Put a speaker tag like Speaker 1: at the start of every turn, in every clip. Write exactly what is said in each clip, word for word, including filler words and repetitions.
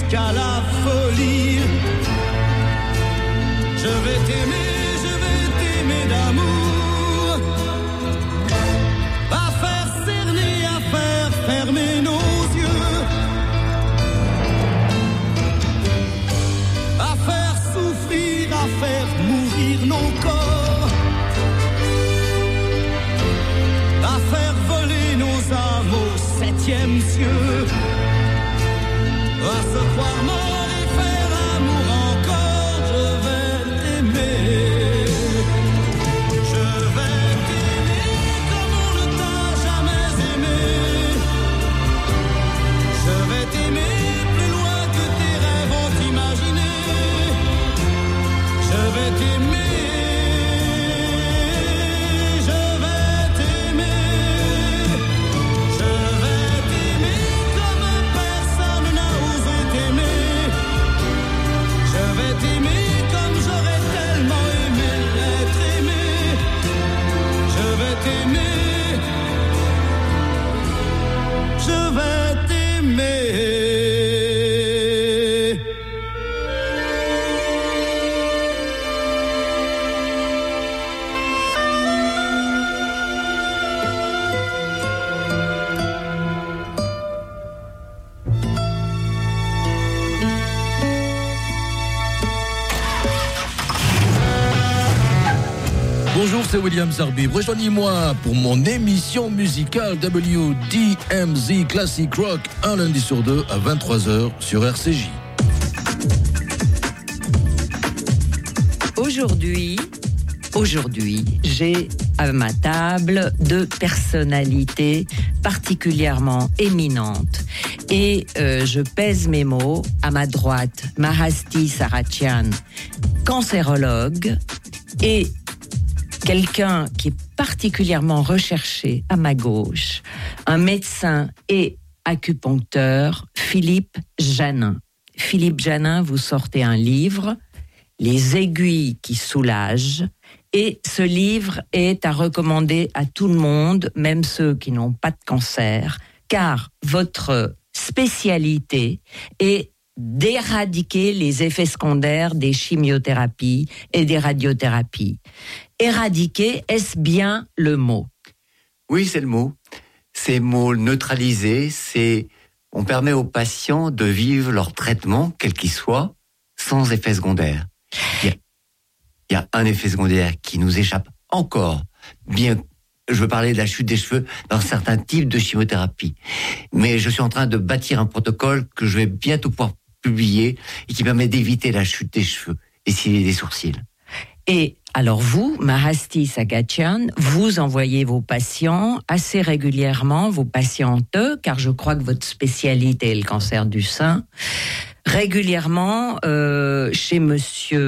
Speaker 1: jusqu'à la folie. Je vais t'aimer, je vais t'aimer d'amour, à faire cerner, à faire fermer nos yeux, à faire souffrir, à faire mourir nos corps, à faire voler nos âmes au septième cieux, à se croire mort et faire l'amour encore. Je vais t'aimer, je vais t'aimer comme on ne t'a jamais aimé. Je vais t'aimer plus loin que tes rêves ont imaginé. Je vais t'aimer.
Speaker 2: Bonjour, c'est William Zarbib. Rejoignez-moi pour mon émission musicale W D M Z Classic Rock, un lundi sur deux à vingt-trois heures sur R C J.
Speaker 3: Aujourd'hui, aujourd'hui, j'ai à ma table deux personnalités particulièrement éminentes. Et euh, je pèse mes mots. À ma droite, Mahasti Saracyan, cancérologue, et quelqu'un qui est particulièrement recherché à ma gauche, un médecin et acupuncteur, Philippe Janin. Philippe Janin, vous sortez un livre, Les aiguilles qui soulagent, et ce livre est à recommander à tout le monde, même ceux qui n'ont pas de cancer, car votre spécialité est d'éradiquer les effets secondaires des chimiothérapies et des radiothérapies. Éradiquer, est-ce bien le mot ?
Speaker 4: Oui, c'est le mot. C'est le mot neutralisé, c'est on permet aux patients de vivre leur traitement, quel qu'il soit, sans effet secondaire. Il y a, il y a un effet secondaire qui nous échappe encore, bien je veux parler de la chute des cheveux dans certains types de chimiothérapie. Mais je suis en train de bâtir un protocole que je vais bientôt pouvoir publier et qui permet d'éviter la chute des cheveux et cils des sourcils.
Speaker 3: Et alors vous, Mahasti Saracyan, vous envoyez vos patients assez régulièrement, vos patientes, car je crois que votre spécialité est le cancer du sein, régulièrement euh, chez monsieur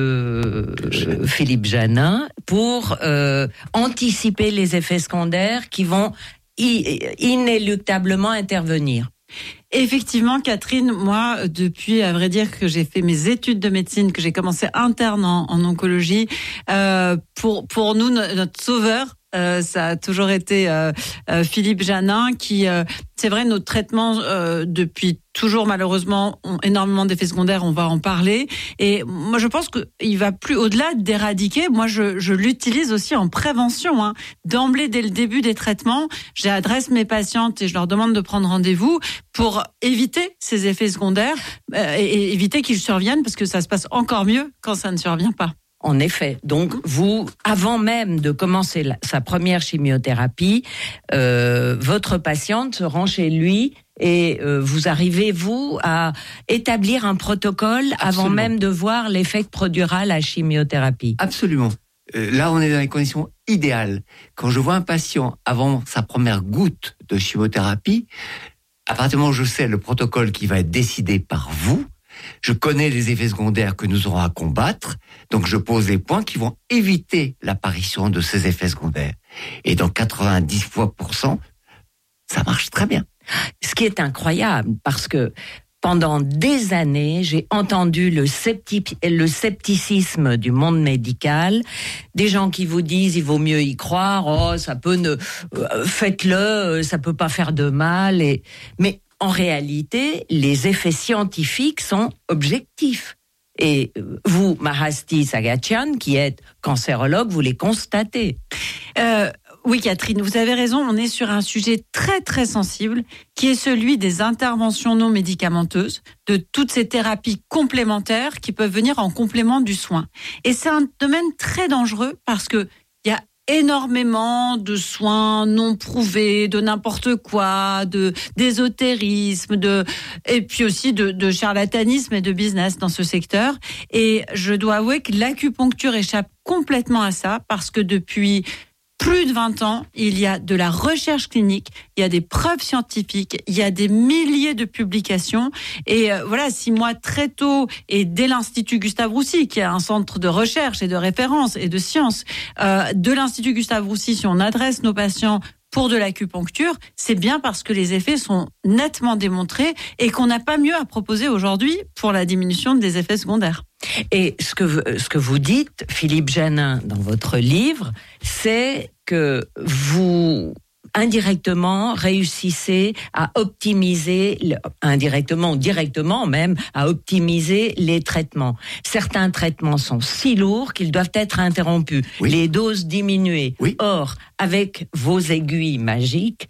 Speaker 3: euh, Philippe Janin pour euh, anticiper les effets secondaires qui vont i- inéluctablement intervenir.
Speaker 5: Effectivement, Catherine, moi, depuis, à vrai dire, que j'ai fait mes études de médecine, que j'ai commencé interne en, en oncologie, euh, pour pour nous, no- notre sauveur, euh, ça a toujours été euh, euh, Philippe Janin, qui, euh, c'est vrai, nos traitements euh, depuis toujours, malheureusement, ont énormément d'effets secondaires. On va en parler. Et moi, je pense qu'il va plus au-delà d'éradiquer. Moi, je, je l'utilise aussi en prévention. Hein. D'emblée, dès le début des traitements, j'adresse mes patientes et je leur demande de prendre rendez-vous pour éviter ces effets secondaires euh, et, et éviter qu'ils surviennent, parce que ça se passe encore mieux quand ça ne survient pas.
Speaker 3: En effet. Donc, vous, avant même de commencer la, sa première chimiothérapie, euh, votre patiente se rend chez lui et euh, vous arrivez, vous, à établir un protocole Absolument. Avant même de voir l'effet que produira la chimiothérapie.
Speaker 4: Absolument. Euh, là, on est dans les conditions idéales. Quand je vois un patient avant sa première goutte de chimiothérapie, à partir du moment où je sais le protocole qui va être décidé par vous, je connais les effets secondaires que nous aurons à combattre, donc je pose les points qui vont éviter l'apparition de ces effets secondaires. Et dans quatre-vingt-dix pour cent, ça marche très bien.
Speaker 3: Ce qui est incroyable, parce que pendant des années, j'ai entendu le, scepti- le scepticisme du monde médical, des gens qui vous disent il vaut mieux y croire, oh ça peut ne, euh, faites-le, ça peut pas faire de mal. Et mais en réalité, les effets scientifiques sont objectifs. Et vous, Mahasti Sagatian, qui êtes cancérologue, vous les constatez.
Speaker 5: Euh, oui, Catherine, vous avez raison. On est sur un sujet très, très sensible, qui est celui des interventions non médicamenteuses, de toutes ces thérapies complémentaires qui peuvent venir en complément du soin. Et c'est un domaine très dangereux parce que il y a énormément de soins non prouvés, de n'importe quoi, de d'ésotérisme, de et puis aussi de, de charlatanisme et de business dans ce secteur. Et je dois avouer que l'acupuncture échappe complètement à ça parce que depuis plus de vingt ans, il y a de la recherche clinique, il y a des preuves scientifiques, il y a des milliers de publications. Et euh, voilà, si moi, très tôt, et dès l'Institut Gustave Roussy, qui est un centre de recherche et de référence et de science, euh, de l'Institut Gustave Roussy, si on adresse nos patients pour de l'acupuncture, c'est bien parce que les effets sont nettement démontrés et qu'on n'a pas mieux à proposer aujourd'hui pour la diminution des effets secondaires.
Speaker 3: Et ce que, ce que vous dites, Philippe Janin, dans votre livre, c'est que vous, indirectement, réussissez à optimiser, indirectement ou directement même, à optimiser les traitements. Certains traitements sont si lourds qu'ils doivent être interrompus, oui. Les doses diminuées. Oui. Or, avec vos aiguilles magiques,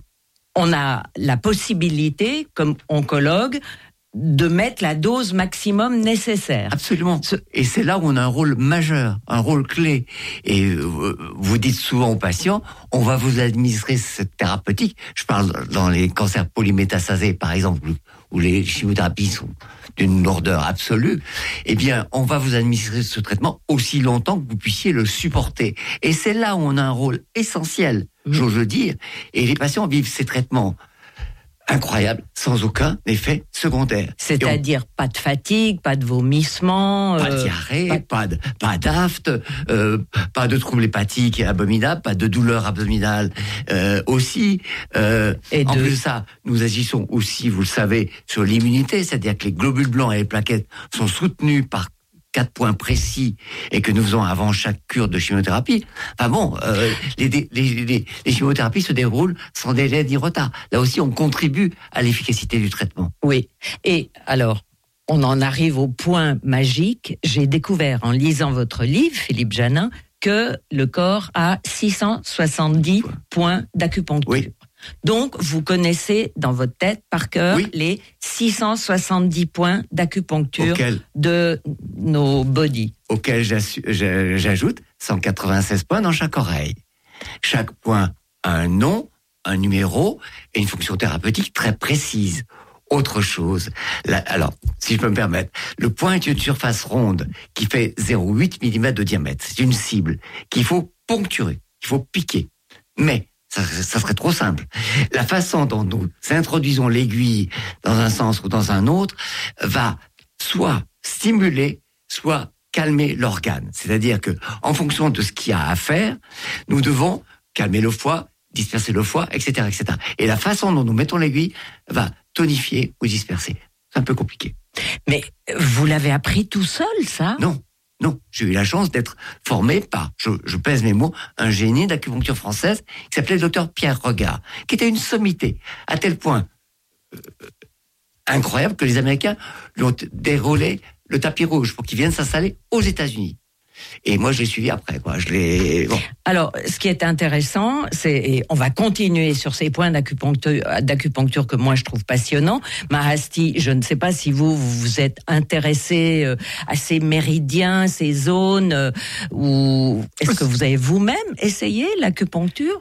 Speaker 3: on a la possibilité, comme oncologue, de mettre la dose maximum nécessaire.
Speaker 4: Absolument. Et c'est là où on a un rôle majeur, un rôle clé. Et vous dites souvent aux patients, on va vous administrer cette thérapeutique. Je parle dans les cancers polymétastasés, par exemple, où les chimiothérapies sont d'une lourdeur absolue. Eh bien, on va vous administrer ce traitement aussi longtemps que vous puissiez le supporter. Et c'est là où on a un rôle essentiel, mmh. j'ose le dire. Et les patients vivent ces traitements incroyable, sans aucun effet secondaire.
Speaker 3: C'est-à-dire on... pas de fatigue, pas de vomissement,
Speaker 4: pas de euh, diarrhée, pas, pas de pas d'aphte, euh, pas de troubles hépatiques abominables, pas de douleurs abdominales euh, aussi. Euh, Et en de... plus de ça, nous agissons aussi, vous le savez, sur l'immunité, c'est-à-dire que les globules blancs et les plaquettes sont soutenus par quatre points précis et que nous faisons avant chaque cure de chimiothérapie. Enfin bon, euh, les, les, les, les chimiothérapies se déroulent sans délai ni retard. Là aussi, on contribue à l'efficacité du traitement.
Speaker 3: Oui. Et alors, on en arrive au point magique. J'ai découvert en lisant votre livre, Philippe Janin, que le corps a six cent soixante-dix points d'acupuncture. Oui. Donc, vous connaissez dans votre tête par cœur oui. les six cent soixante-dix points d'acupuncture Auquel, de nos bodies.
Speaker 4: Auxquels j'ajoute cent quatre-vingt-seize points dans chaque oreille. Chaque point a un nom, un numéro et une fonction thérapeutique très précise. Autre chose, là, alors, si je peux me permettre, le point est une surface ronde qui fait zéro virgule huit millimètres de diamètre. C'est une cible qu'il faut poncturer, qu'il faut piquer. Mais Ça, ça serait trop simple. La façon dont nous introduisons l'aiguille dans un sens ou dans un autre va soit stimuler, soit calmer l'organe. C'est-à-dire que, en fonction de ce qu'il y a à faire, nous devons calmer le foie, disperser le foie, et cetera, et cetera. Et la façon dont nous mettons l'aiguille va tonifier ou disperser. C'est un peu compliqué.
Speaker 3: Mais vous l'avez appris tout seul, ça ?
Speaker 4: Non. Non, j'ai eu la chance d'être formé par, je, je pèse mes mots, un génie d'acupuncture française qui s'appelait le docteur Pierre Regard, qui était une sommité, à tel point euh, incroyable que les Américains lui ont déroulé le tapis rouge pour qu'il vienne s'installer aux États-Unis. Et moi, je l'ai suivi après, quoi. Je l'ai. Bon.
Speaker 3: Alors, ce qui est intéressant, c'est, et on va continuer sur ces points d'acupuncture, d'acupuncture que moi je trouve passionnants. Mahasti, je ne sais pas si vous vous, vous êtes intéressé à ces méridiens, ces zones, euh, ou est-ce que vous avez vous-même essayé l'acupuncture ?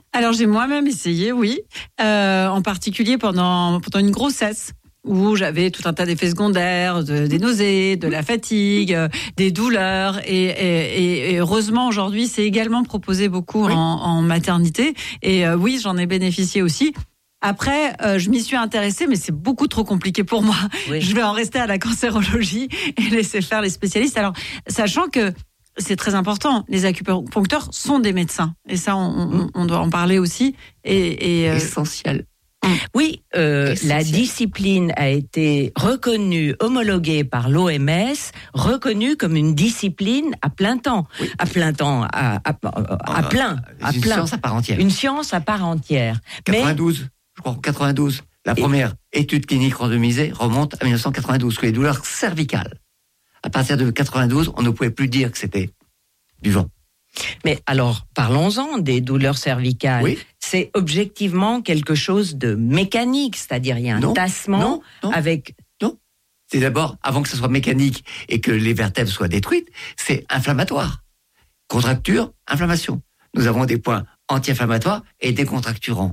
Speaker 5: Alors, j'ai moi-même essayé, oui, euh, en particulier pendant pendant une grossesse, où j'avais tout un tas d'effets secondaires, de, des nausées, de la fatigue, euh, des douleurs. Et, et, et heureusement, aujourd'hui, c'est également proposé beaucoup oui. en, en maternité. Et euh, oui, j'en ai bénéficié aussi. Après, euh, je m'y suis intéressée, mais c'est beaucoup trop compliqué pour moi. Oui. Je vais en rester à la cancérologie et laisser faire les spécialistes. Alors, sachant que c'est très important, les acupuncteurs sont des médecins. Et ça, on, on, on doit en parler aussi. Et, et, euh,
Speaker 4: essentiel.
Speaker 3: Oui, euh, la discipline a été reconnue, homologuée par l'O M S, reconnue comme une discipline à plein temps, oui. à plein temps, à, à, à, à plein, à
Speaker 4: une
Speaker 3: plein.
Speaker 4: science à part entière.
Speaker 3: Une science à part entière.
Speaker 4: quatre-vingt-douze, Mais, je crois quatre-vingt-douze. La
Speaker 3: Et...
Speaker 4: première étude clinique randomisée remonte à dix-neuf cent quatre-vingt-douze, que les douleurs cervicales. À partir de quatre-vingt-douze, on ne pouvait plus dire que c'était du vent.
Speaker 3: Mais alors, parlons-en des douleurs cervicales.
Speaker 4: Oui.
Speaker 3: C'est objectivement quelque chose de mécanique, c'est-à-dire il y a un
Speaker 4: non,
Speaker 3: tassement
Speaker 4: non, non,
Speaker 3: avec...
Speaker 4: Non, c'est d'abord, avant que ce soit mécanique et que les vertèbres soient détruites, c'est inflammatoire. Contracture, inflammation. Nous avons des points anti-inflammatoires et décontracturants.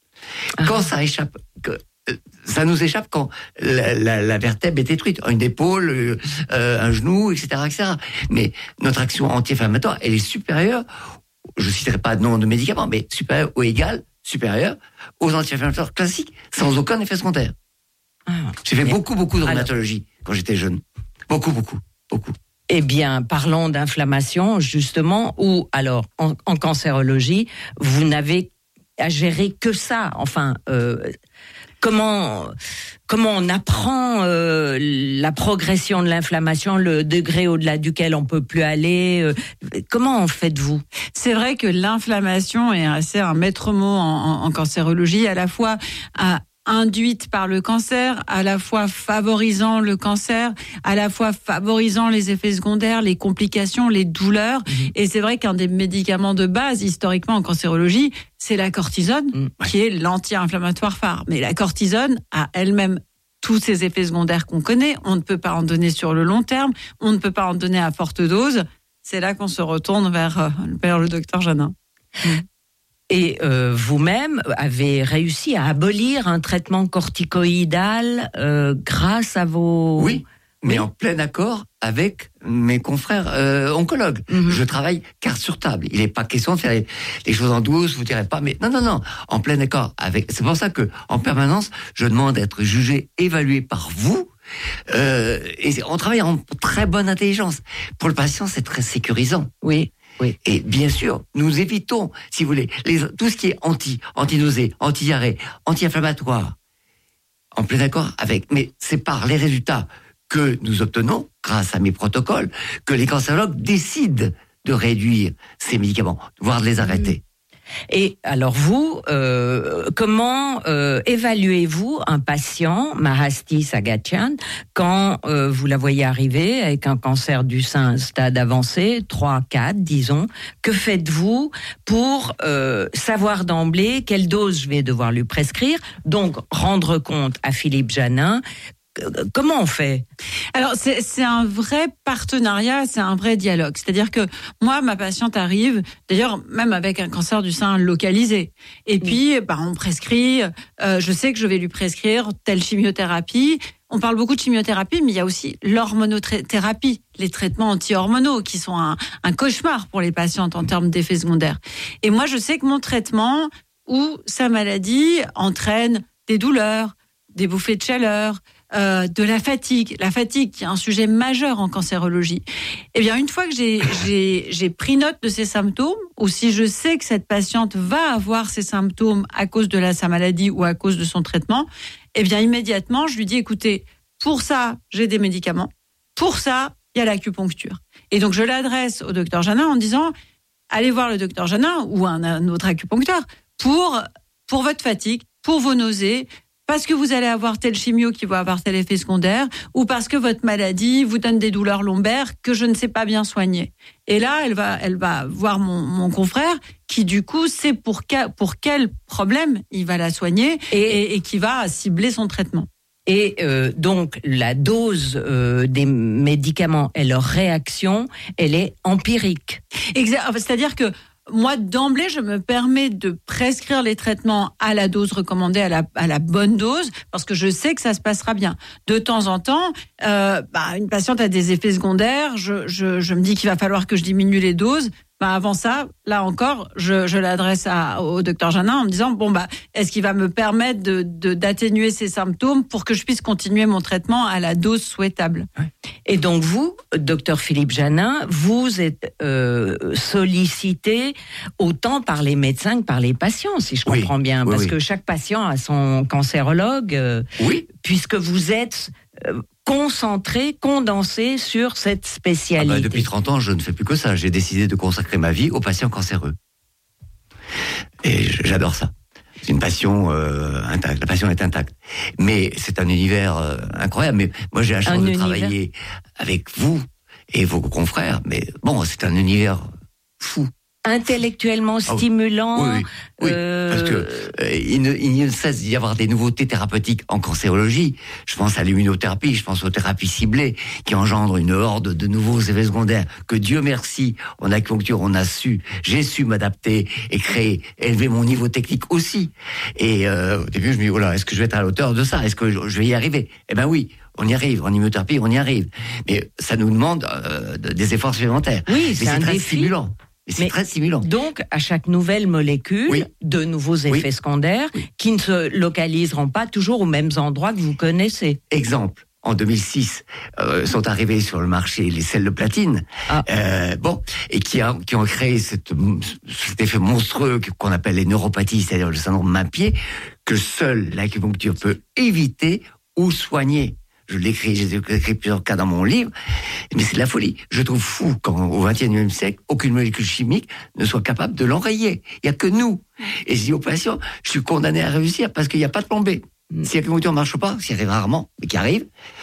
Speaker 4: Ah. Quand ça échappe... Que, ça nous échappe quand la, la, la vertèbre est détruite, une épaule, euh, un genou, et cetera, et cetera. Mais notre action anti-inflammatoire, elle est supérieure, je ne citerai pas de nom de médicaments, mais supérieure ou égale, supérieure aux anti-inflammatoires classiques, sans aucun effet secondaire. Ah, J'ai fait beaucoup, beaucoup de rhumatologie quand j'étais jeune. Beaucoup, beaucoup, beaucoup.
Speaker 3: Eh bien, parlons d'inflammation, justement, ou alors, en, en cancérologie, vous n'avez à gérer que ça. Enfin... Euh, Comment, comment on apprend euh, la progression de l'inflammation, le degré au-delà duquel on peut plus aller euh, Comment en faites-vous ?
Speaker 5: C'est vrai que l'inflammation est assez un maître mot en, en, en cancérologie, à la fois à induite par le cancer, à la fois favorisant le cancer, à la fois favorisant les effets secondaires, les complications, les douleurs. Mmh. Et c'est vrai qu'un des médicaments de base, historiquement en cancérologie, c'est la cortisone, mmh. qui est l'anti-inflammatoire phare. Mais la cortisone a elle-même tous ces effets secondaires qu'on connaît. On ne peut pas en donner sur le long terme, on ne peut pas en donner à forte dose. C'est là qu'on se retourne vers, vers le docteur Janin. Mmh.
Speaker 3: Et euh, vous-même avez réussi à abolir un traitement corticoïdal euh, grâce à vos...
Speaker 4: Oui, mais oui. en plein accord avec mes confrères euh, oncologues. Mm-hmm. Je travaille carte sur table. Il n'est pas question de faire les, les choses en douce, vous direz pas, mais non, non, non, en plein accord avec... C'est pour ça que en permanence, je demande d'être jugé, évalué par vous. Euh, et on travaille en très bonne intelligence. Pour le patient, c'est très sécurisant.
Speaker 3: Oui. Oui.
Speaker 4: Et bien sûr, nous évitons, si vous voulez, les, tout ce qui est anti, anti-nausée, anti-diarrhée, anti-inflammatoire, en plein accord avec. Mais c'est par les résultats que nous obtenons, grâce à mes protocoles, que les cancérologues décident de réduire ces médicaments, voire de les arrêter.
Speaker 3: Et alors vous, euh, comment euh, évaluez-vous un patient, Mahasti Sagatian, quand euh, vous la voyez arriver avec un cancer du sein stade avancé, trois, quatre, disons, que faites-vous pour euh, savoir d'emblée quelle dose je vais devoir lui prescrire, donc rendre compte à Philippe Janin? Comment on fait ?
Speaker 5: Alors, c'est, c'est un vrai partenariat, c'est un vrai dialogue. C'est-à-dire que moi, ma patiente arrive, d'ailleurs, même avec un cancer du sein localisé. Et puis, bah, on prescrit, euh, je sais que je vais lui prescrire telle chimiothérapie. On parle beaucoup de chimiothérapie, mais il y a aussi l'hormonothérapie, les traitements anti-hormonaux, qui sont un, un cauchemar pour les patientes en termes d'effets secondaires. Et moi, je sais que mon traitement ou sa maladie entraîne des douleurs, des bouffées de chaleur, Euh, de la fatigue, la fatigue qui est un sujet majeur en cancérologie. Eh bien, une fois que j'ai, j'ai, j'ai pris note de ces symptômes, ou si je sais que cette patiente va avoir ces symptômes à cause de la, sa maladie ou à cause de son traitement, eh bien, immédiatement, je lui dis, écoutez, pour ça, j'ai des médicaments. Pour ça, il y a l'acupuncture. Et donc, je l'adresse au docteur Janin en disant, allez voir le docteur Janin ou un, un autre acupuncteur pour, pour votre fatigue, pour vos nausées, parce que vous allez avoir tel chimio qui va avoir tel effet secondaire, ou parce que votre maladie vous donne des douleurs lombaires que je ne sais pas bien soigner. Et là, elle va, elle va voir mon, mon confrère qui, du coup, sait pour, quel, pour quel problème il va la soigner et, et, et qui va cibler son traitement.
Speaker 3: Et euh, donc, la dose euh, des médicaments et leur réaction, elle est empirique.
Speaker 5: Exact. C'est-à-dire que moi, d'emblée, je me permets de prescrire les traitements à la dose recommandée, à la, à la bonne dose, parce que je sais que ça se passera bien. De temps en temps, euh, bah, une patiente a des effets secondaires, je, je, je me dis qu'il va falloir que je diminue les doses. Bah, avant ça, là encore, je, je l'adresse à, au docteur Janin en me disant, bon, bah, est-ce qu'il va me permettre de, de, d'atténuer ces symptômes pour que je puisse continuer mon traitement à la dose souhaitable.
Speaker 3: Et donc vous, docteur Philippe Janin, vous êtes euh, sollicité autant par les médecins que par les patients, si je oui, comprends bien, oui, parce oui. que chaque patient a son cancérologue, euh, oui. puisque vous êtes euh, concentré, condensé sur cette spécialité.
Speaker 4: Ah bah, depuis trente ans, je ne fais plus que ça. J'ai décidé de consacrer ma vie aux patients cancéreux. Et j'adore ça. c'est une passion euh, intacte. La passion est intacte. Mais c'est un univers euh, incroyable. Mais moi, j'ai la chance
Speaker 3: Un
Speaker 4: de
Speaker 3: univers.
Speaker 4: travailler avec vous et vos confrères. Mais bon, c'est un univers fou.
Speaker 3: Intellectuellement
Speaker 4: Ah oui.
Speaker 3: stimulant.
Speaker 4: Oui, oui, oui.
Speaker 3: euh,
Speaker 4: Parce que euh, il, ne, il ne cesse d'y avoir des nouveautés thérapeutiques en cancérologie. Je pense à l'immunothérapie, je pense aux thérapies ciblées qui engendrent une horde de nouveaux effets secondaires. Que Dieu merci, en acupuncture, on a su, j'ai su m'adapter et créer, élever mon niveau technique aussi. Et euh, au début, je me dis, oh là, est-ce que je vais être à la hauteur de ça? Est-ce que je, je vais y arriver? Eh ben oui. On y arrive, en immunothérapie, on y arrive. Mais ça nous demande euh, des efforts supplémentaires.
Speaker 3: Oui,
Speaker 4: Mais
Speaker 3: c'est
Speaker 4: c'est
Speaker 3: un
Speaker 4: très
Speaker 3: défi.
Speaker 4: stimulant. Et c'est
Speaker 3: Mais
Speaker 4: très stimulant.
Speaker 3: Donc, à chaque nouvelle molécule,
Speaker 4: Oui.
Speaker 3: de nouveaux effets
Speaker 4: Oui.
Speaker 3: secondaires
Speaker 4: Oui.
Speaker 3: qui ne se localiseront pas toujours aux mêmes endroits que vous connaissez.
Speaker 4: Exemple, en deux mille six, euh, sont arrivés sur le marché les sels de platine,
Speaker 3: Ah.
Speaker 4: euh, bon, et qui, a, qui ont créé cette, cet effet monstrueux qu'on appelle les neuropathies, c'est-à-dire le syndrome main-pied, que seule l'acupuncture peut éviter ou soigner. Je l'écris, j'ai écrit plusieurs cas dans mon livre, mais c'est de la folie. Je trouve fou quand, au vingt et unième siècle, aucune molécule chimique ne soit capable de l'enrayer. Il n'y a que nous. Et je dis aux patients, je suis condamné à réussir parce qu'il n'y a pas de plan B. Si l'acupuncture ne marche pas, ce qui arrive rarement, mais qui arrive,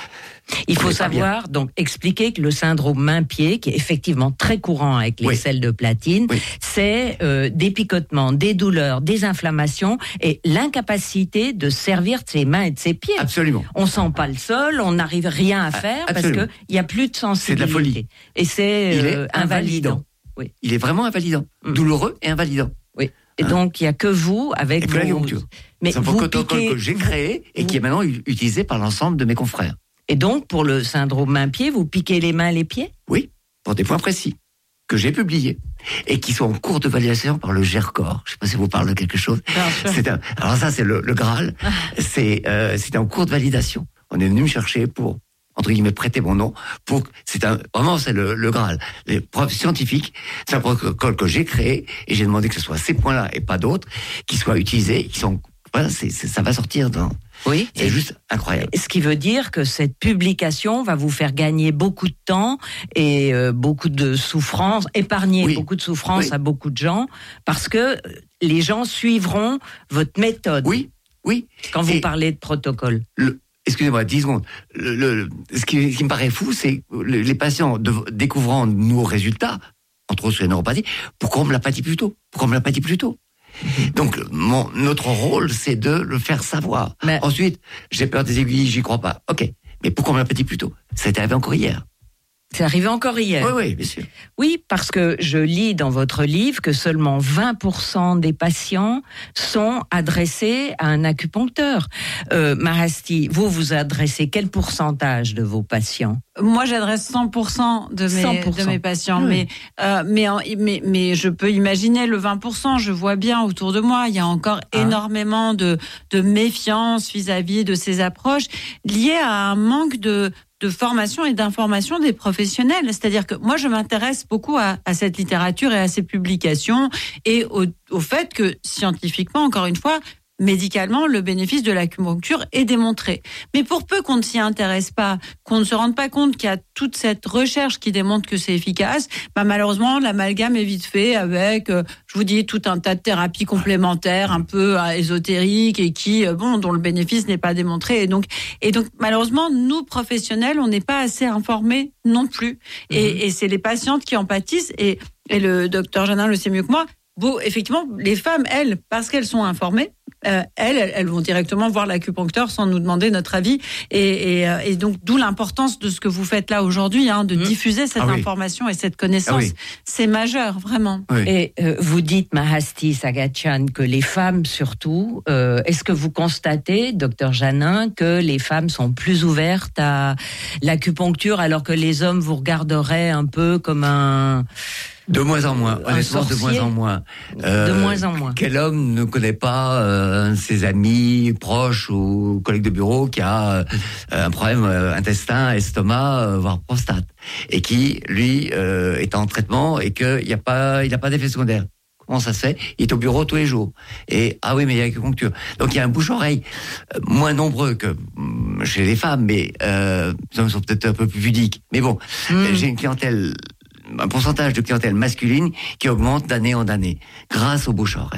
Speaker 3: Il
Speaker 4: on
Speaker 3: faut
Speaker 4: est pas bien.
Speaker 3: savoir, donc, expliquer que le syndrome main-pied, qui est effectivement très courant avec les
Speaker 4: Oui.
Speaker 3: sels de platine,
Speaker 4: Oui.
Speaker 3: c'est euh, des picotements, des douleurs, des inflammations et l'incapacité de servir de ses mains et de ses pieds.
Speaker 4: absolument.
Speaker 3: On sent pas le sol, on n'arrive rien à faire
Speaker 4: absolument.
Speaker 3: parce que il y a plus de sensibilité.
Speaker 4: C'est de la folie.
Speaker 3: Et c'est
Speaker 4: Il
Speaker 3: euh,
Speaker 4: est invalidant.
Speaker 3: Oui.
Speaker 4: Il est vraiment invalidant,
Speaker 3: Mm.
Speaker 4: douloureux et invalidant.
Speaker 3: Oui. Et
Speaker 4: Hein.
Speaker 3: donc il y a que vous avec
Speaker 4: Et que
Speaker 3: vos...
Speaker 4: l'acupuncture.
Speaker 3: Mais
Speaker 4: C'est un
Speaker 3: vous
Speaker 4: protocole
Speaker 3: piquez-
Speaker 4: que j'ai créé et
Speaker 3: vous-
Speaker 4: qui est maintenant u- utilisé par l'ensemble de mes confrères.
Speaker 3: Et donc pour le syndrome main-pied, vous piquez les mains, les pieds.
Speaker 4: Oui, pour des points précis que j'ai publiés et qui sont en cours de validation par le GERCOR. Je ne sais pas si vous parle de quelque chose.
Speaker 5: Bien sûr.
Speaker 4: C'est un, alors ça, c'est le, le Graal. c'est euh, c'est en cours de validation. On est venu me chercher pour, entre guillemets, prêter mon nom. Pour, c'est un, vraiment, c'est le, le Graal. Les preuves scientifiques, c'est un protocole que j'ai créé et j'ai demandé que ce soit ces points-là et pas d'autres qui soient utilisés, qui sont, voilà, c'est, c'est, ça va sortir dans,
Speaker 3: Oui.
Speaker 4: c'est juste incroyable.
Speaker 3: Ce qui veut dire que cette publication va vous faire gagner beaucoup de temps et euh, beaucoup de souffrance, épargner
Speaker 4: Oui.
Speaker 3: beaucoup de souffrance
Speaker 4: Oui.
Speaker 3: à beaucoup de gens, parce que les gens suivront votre méthode
Speaker 4: Oui, oui.
Speaker 3: quand vous
Speaker 4: Et-
Speaker 3: parlez de protocole.
Speaker 4: Le, excusez-moi, dix secondes. Le, le- ce, qui, ce qui me paraît fou, c'est que le- les patients de, découvrant de nouveaux résultats, entre autres sur les neuropathies, pourquoi on me l'a pas dit plus tôt? Pourquoi on me l'a pas dit plus tôt? Donc, mon, notre rôle, c'est de le faire savoir.
Speaker 3: Mais-
Speaker 4: Ensuite, j'ai peur des aiguilles, j'y crois pas. Ok. Mais pourquoi on me l'a pas dit plus tôt? Ça est arrivé encore hier.
Speaker 3: C'est arrivé encore hier.
Speaker 4: Oui, oui, bien sûr.
Speaker 3: Oui, parce que je lis dans votre livre que seulement vingt pour cent des patients sont adressés à un acupuncteur. Euh, Mahasti, vous vous adressez quel pourcentage de vos patients?
Speaker 5: Moi, j'adresse cent pour cent de mes,
Speaker 3: cent pour cent.
Speaker 5: de mes patients,
Speaker 3: Oui.
Speaker 5: mais, euh, mais, en- mais, mais je peux imaginer le vingt pour cent. Je vois bien autour de moi, il y a encore
Speaker 3: Ah.
Speaker 5: énormément de, de méfiance vis-à-vis de ces approches liées à un manque de, de formation et d'information des professionnels. C'est-à-dire que moi, je m'intéresse beaucoup à, à cette littérature et à ces publications et au, au fait que scientifiquement, encore une fois, médicalement, le bénéfice de l'acupuncture est démontré. Mais pour peu qu'on ne s'y intéresse pas, qu'on ne se rende pas compte qu'il y a toute cette recherche qui démontre que c'est efficace, bah malheureusement, l'amalgame est vite fait avec, euh, je vous dis, tout un tas de thérapies complémentaires, un peu euh, ésotériques et qui, euh, bon, dont le bénéfice n'est pas démontré. Et donc, et donc, malheureusement, nous professionnels, on n'est pas assez informés non plus. Et,
Speaker 3: Mhm.
Speaker 5: et c'est les patientes qui en pâtissent. Et, et le docteur Janin le sait mieux que moi. Bon, effectivement, les femmes, elles, parce qu'elles sont informées, euh, elles, elles, elles vont directement voir l'acupuncteur sans nous demander notre avis. Et, et, euh, et donc, d'où l'importance de ce que vous faites là aujourd'hui, hein, de
Speaker 3: Mmh.
Speaker 5: diffuser cette
Speaker 4: Ah oui.
Speaker 5: information et cette connaissance.
Speaker 4: Ah oui.
Speaker 5: C'est majeur, vraiment.
Speaker 4: Oui.
Speaker 3: Et euh, vous dites, Mahasti Sagachan, que les femmes surtout, euh, est-ce que vous constatez, docteur Janin, que les femmes sont plus ouvertes à l'acupuncture alors que les hommes vous regarderaient un peu comme un...
Speaker 4: De moins en moins,
Speaker 3: Un
Speaker 4: honnêtement, de
Speaker 3: sorcier.
Speaker 4: moins en moins.
Speaker 3: De moins en moins.
Speaker 4: Quel homme ne connaît pas euh, un de ses amis, proches ou collègues de bureau qui a euh, un problème euh, intestin, estomac, euh, voire prostate, et qui, lui, euh, est en traitement et qu'il n'y a pas, il n'a pas d'effet secondaire. Comment ça se fait? Il est au bureau tous les jours. Et ah oui, mais il y a l'acupuncture. Donc il y a un bouche-oreille euh, moins nombreux que hum, chez les femmes, mais euh, les hommes sont peut-être un peu plus pudiques. Mais bon,
Speaker 3: Mm.
Speaker 4: j'ai une clientèle, un pourcentage de clientèle masculine qui augmente d'année en année grâce au bouche-oreille.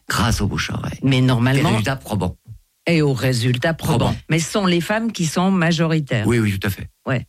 Speaker 4: grâce au bouche-oreille.
Speaker 3: Mais
Speaker 4: Et
Speaker 3: normalement,
Speaker 4: résultat probant.
Speaker 3: et aux résultats probants.
Speaker 4: Probants.
Speaker 3: Mais ce sont les femmes qui sont majoritaires.
Speaker 4: Oui, oui, tout à fait.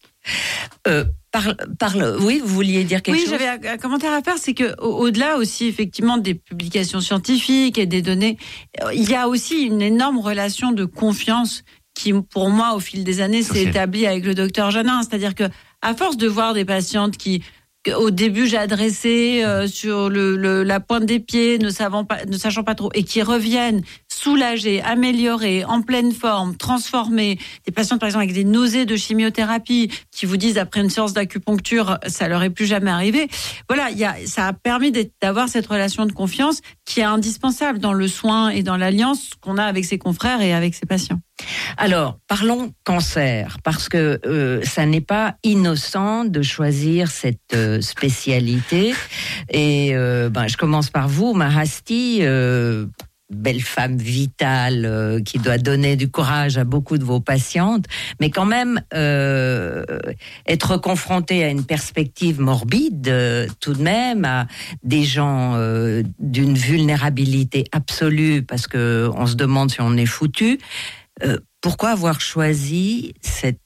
Speaker 3: Euh, parle, parle, oui, vous vouliez dire quelque
Speaker 5: oui,
Speaker 3: chose?
Speaker 5: j'avais un, un commentaire à faire, c'est que au- au-delà aussi effectivement des publications scientifiques et des données, euh, il y a aussi une énorme relation de confiance qui, pour moi, au fil des années, s'est
Speaker 4: Social.
Speaker 5: établie avec le docteur Janin. C'est-à-dire que, à force de voir des patientes qui, au début, j'ai adressé euh, sur le, le, la pointe des pieds, ne savant pas, ne sachant pas trop, et qui reviennent soulagées, améliorées, en pleine forme, transformées. Des patientes, par exemple, avec des nausées de chimiothérapie, qui vous disent après une séance d'acupuncture, ça leur est plus jamais arrivé. Voilà, il y a, ça a permis d'être- d'avoir cette relation de confiance qui est indispensable dans le soin et dans l'alliance qu'on a avec ses confrères et avec ses patients.
Speaker 3: Alors, parlons cancer, parce que euh, ça n'est pas innocent de choisir cette euh, spécialité. Et euh, ben, je commence par vous, Mahasti, euh, belle femme vitale euh, qui doit donner du courage à beaucoup de vos patientes, mais quand même euh, être confrontée à une perspective morbide, euh, tout de même, à des gens euh, d'une vulnérabilité absolue, parce que on se demande si on est foutu. Euh, pourquoi avoir choisi cette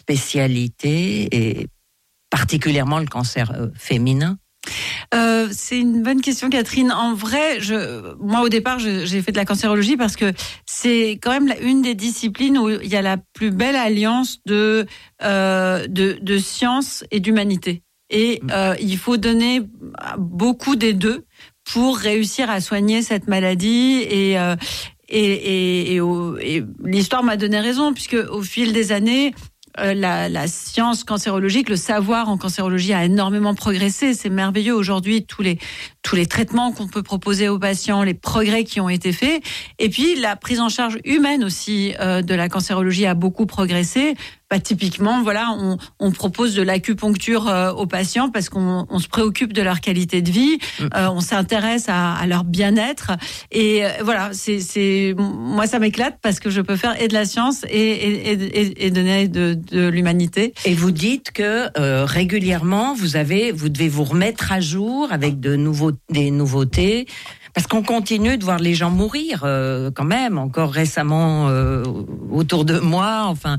Speaker 3: spécialité et particulièrement le cancer euh, féminin?
Speaker 5: Euh, c'est une bonne question, Catherine. En vrai, je, moi au départ, je- j'ai fait de la cancérologie parce que c'est quand même la- une des disciplines où il y a la plus belle alliance de euh, de, de science et d'humanité. Et euh, il faut donner beaucoup des deux pour réussir à soigner cette maladie. Et euh, et, et, et, au- et l'histoire m'a donné raison, puisque au fil des années, Euh, la, la science cancérologique, le savoir en cancérologie a énormément progressé. C'est merveilleux aujourd'hui, tous les tous les traitements qu'on peut proposer aux patients, les progrès qui ont été faits. Et puis la prise en charge humaine aussi euh, de la cancérologie a beaucoup progressé. Bah, typiquement, voilà, on, on propose de l'acupuncture euh, aux patients parce qu'on on se préoccupe de leur qualité de vie, euh, on s'intéresse à, à leur bien-être. Et euh, voilà, c'est c'est moi ça m'éclate parce que je peux faire et de la science et et, et, et donner de, de l'humanité.
Speaker 3: Et vous dites que euh, régulièrement, vous avez, vous devez vous remettre à jour avec de nouveaux, des nouveautés. Parce qu'on continue de voir les gens mourir, euh, quand même, encore récemment euh, autour de moi. Enfin,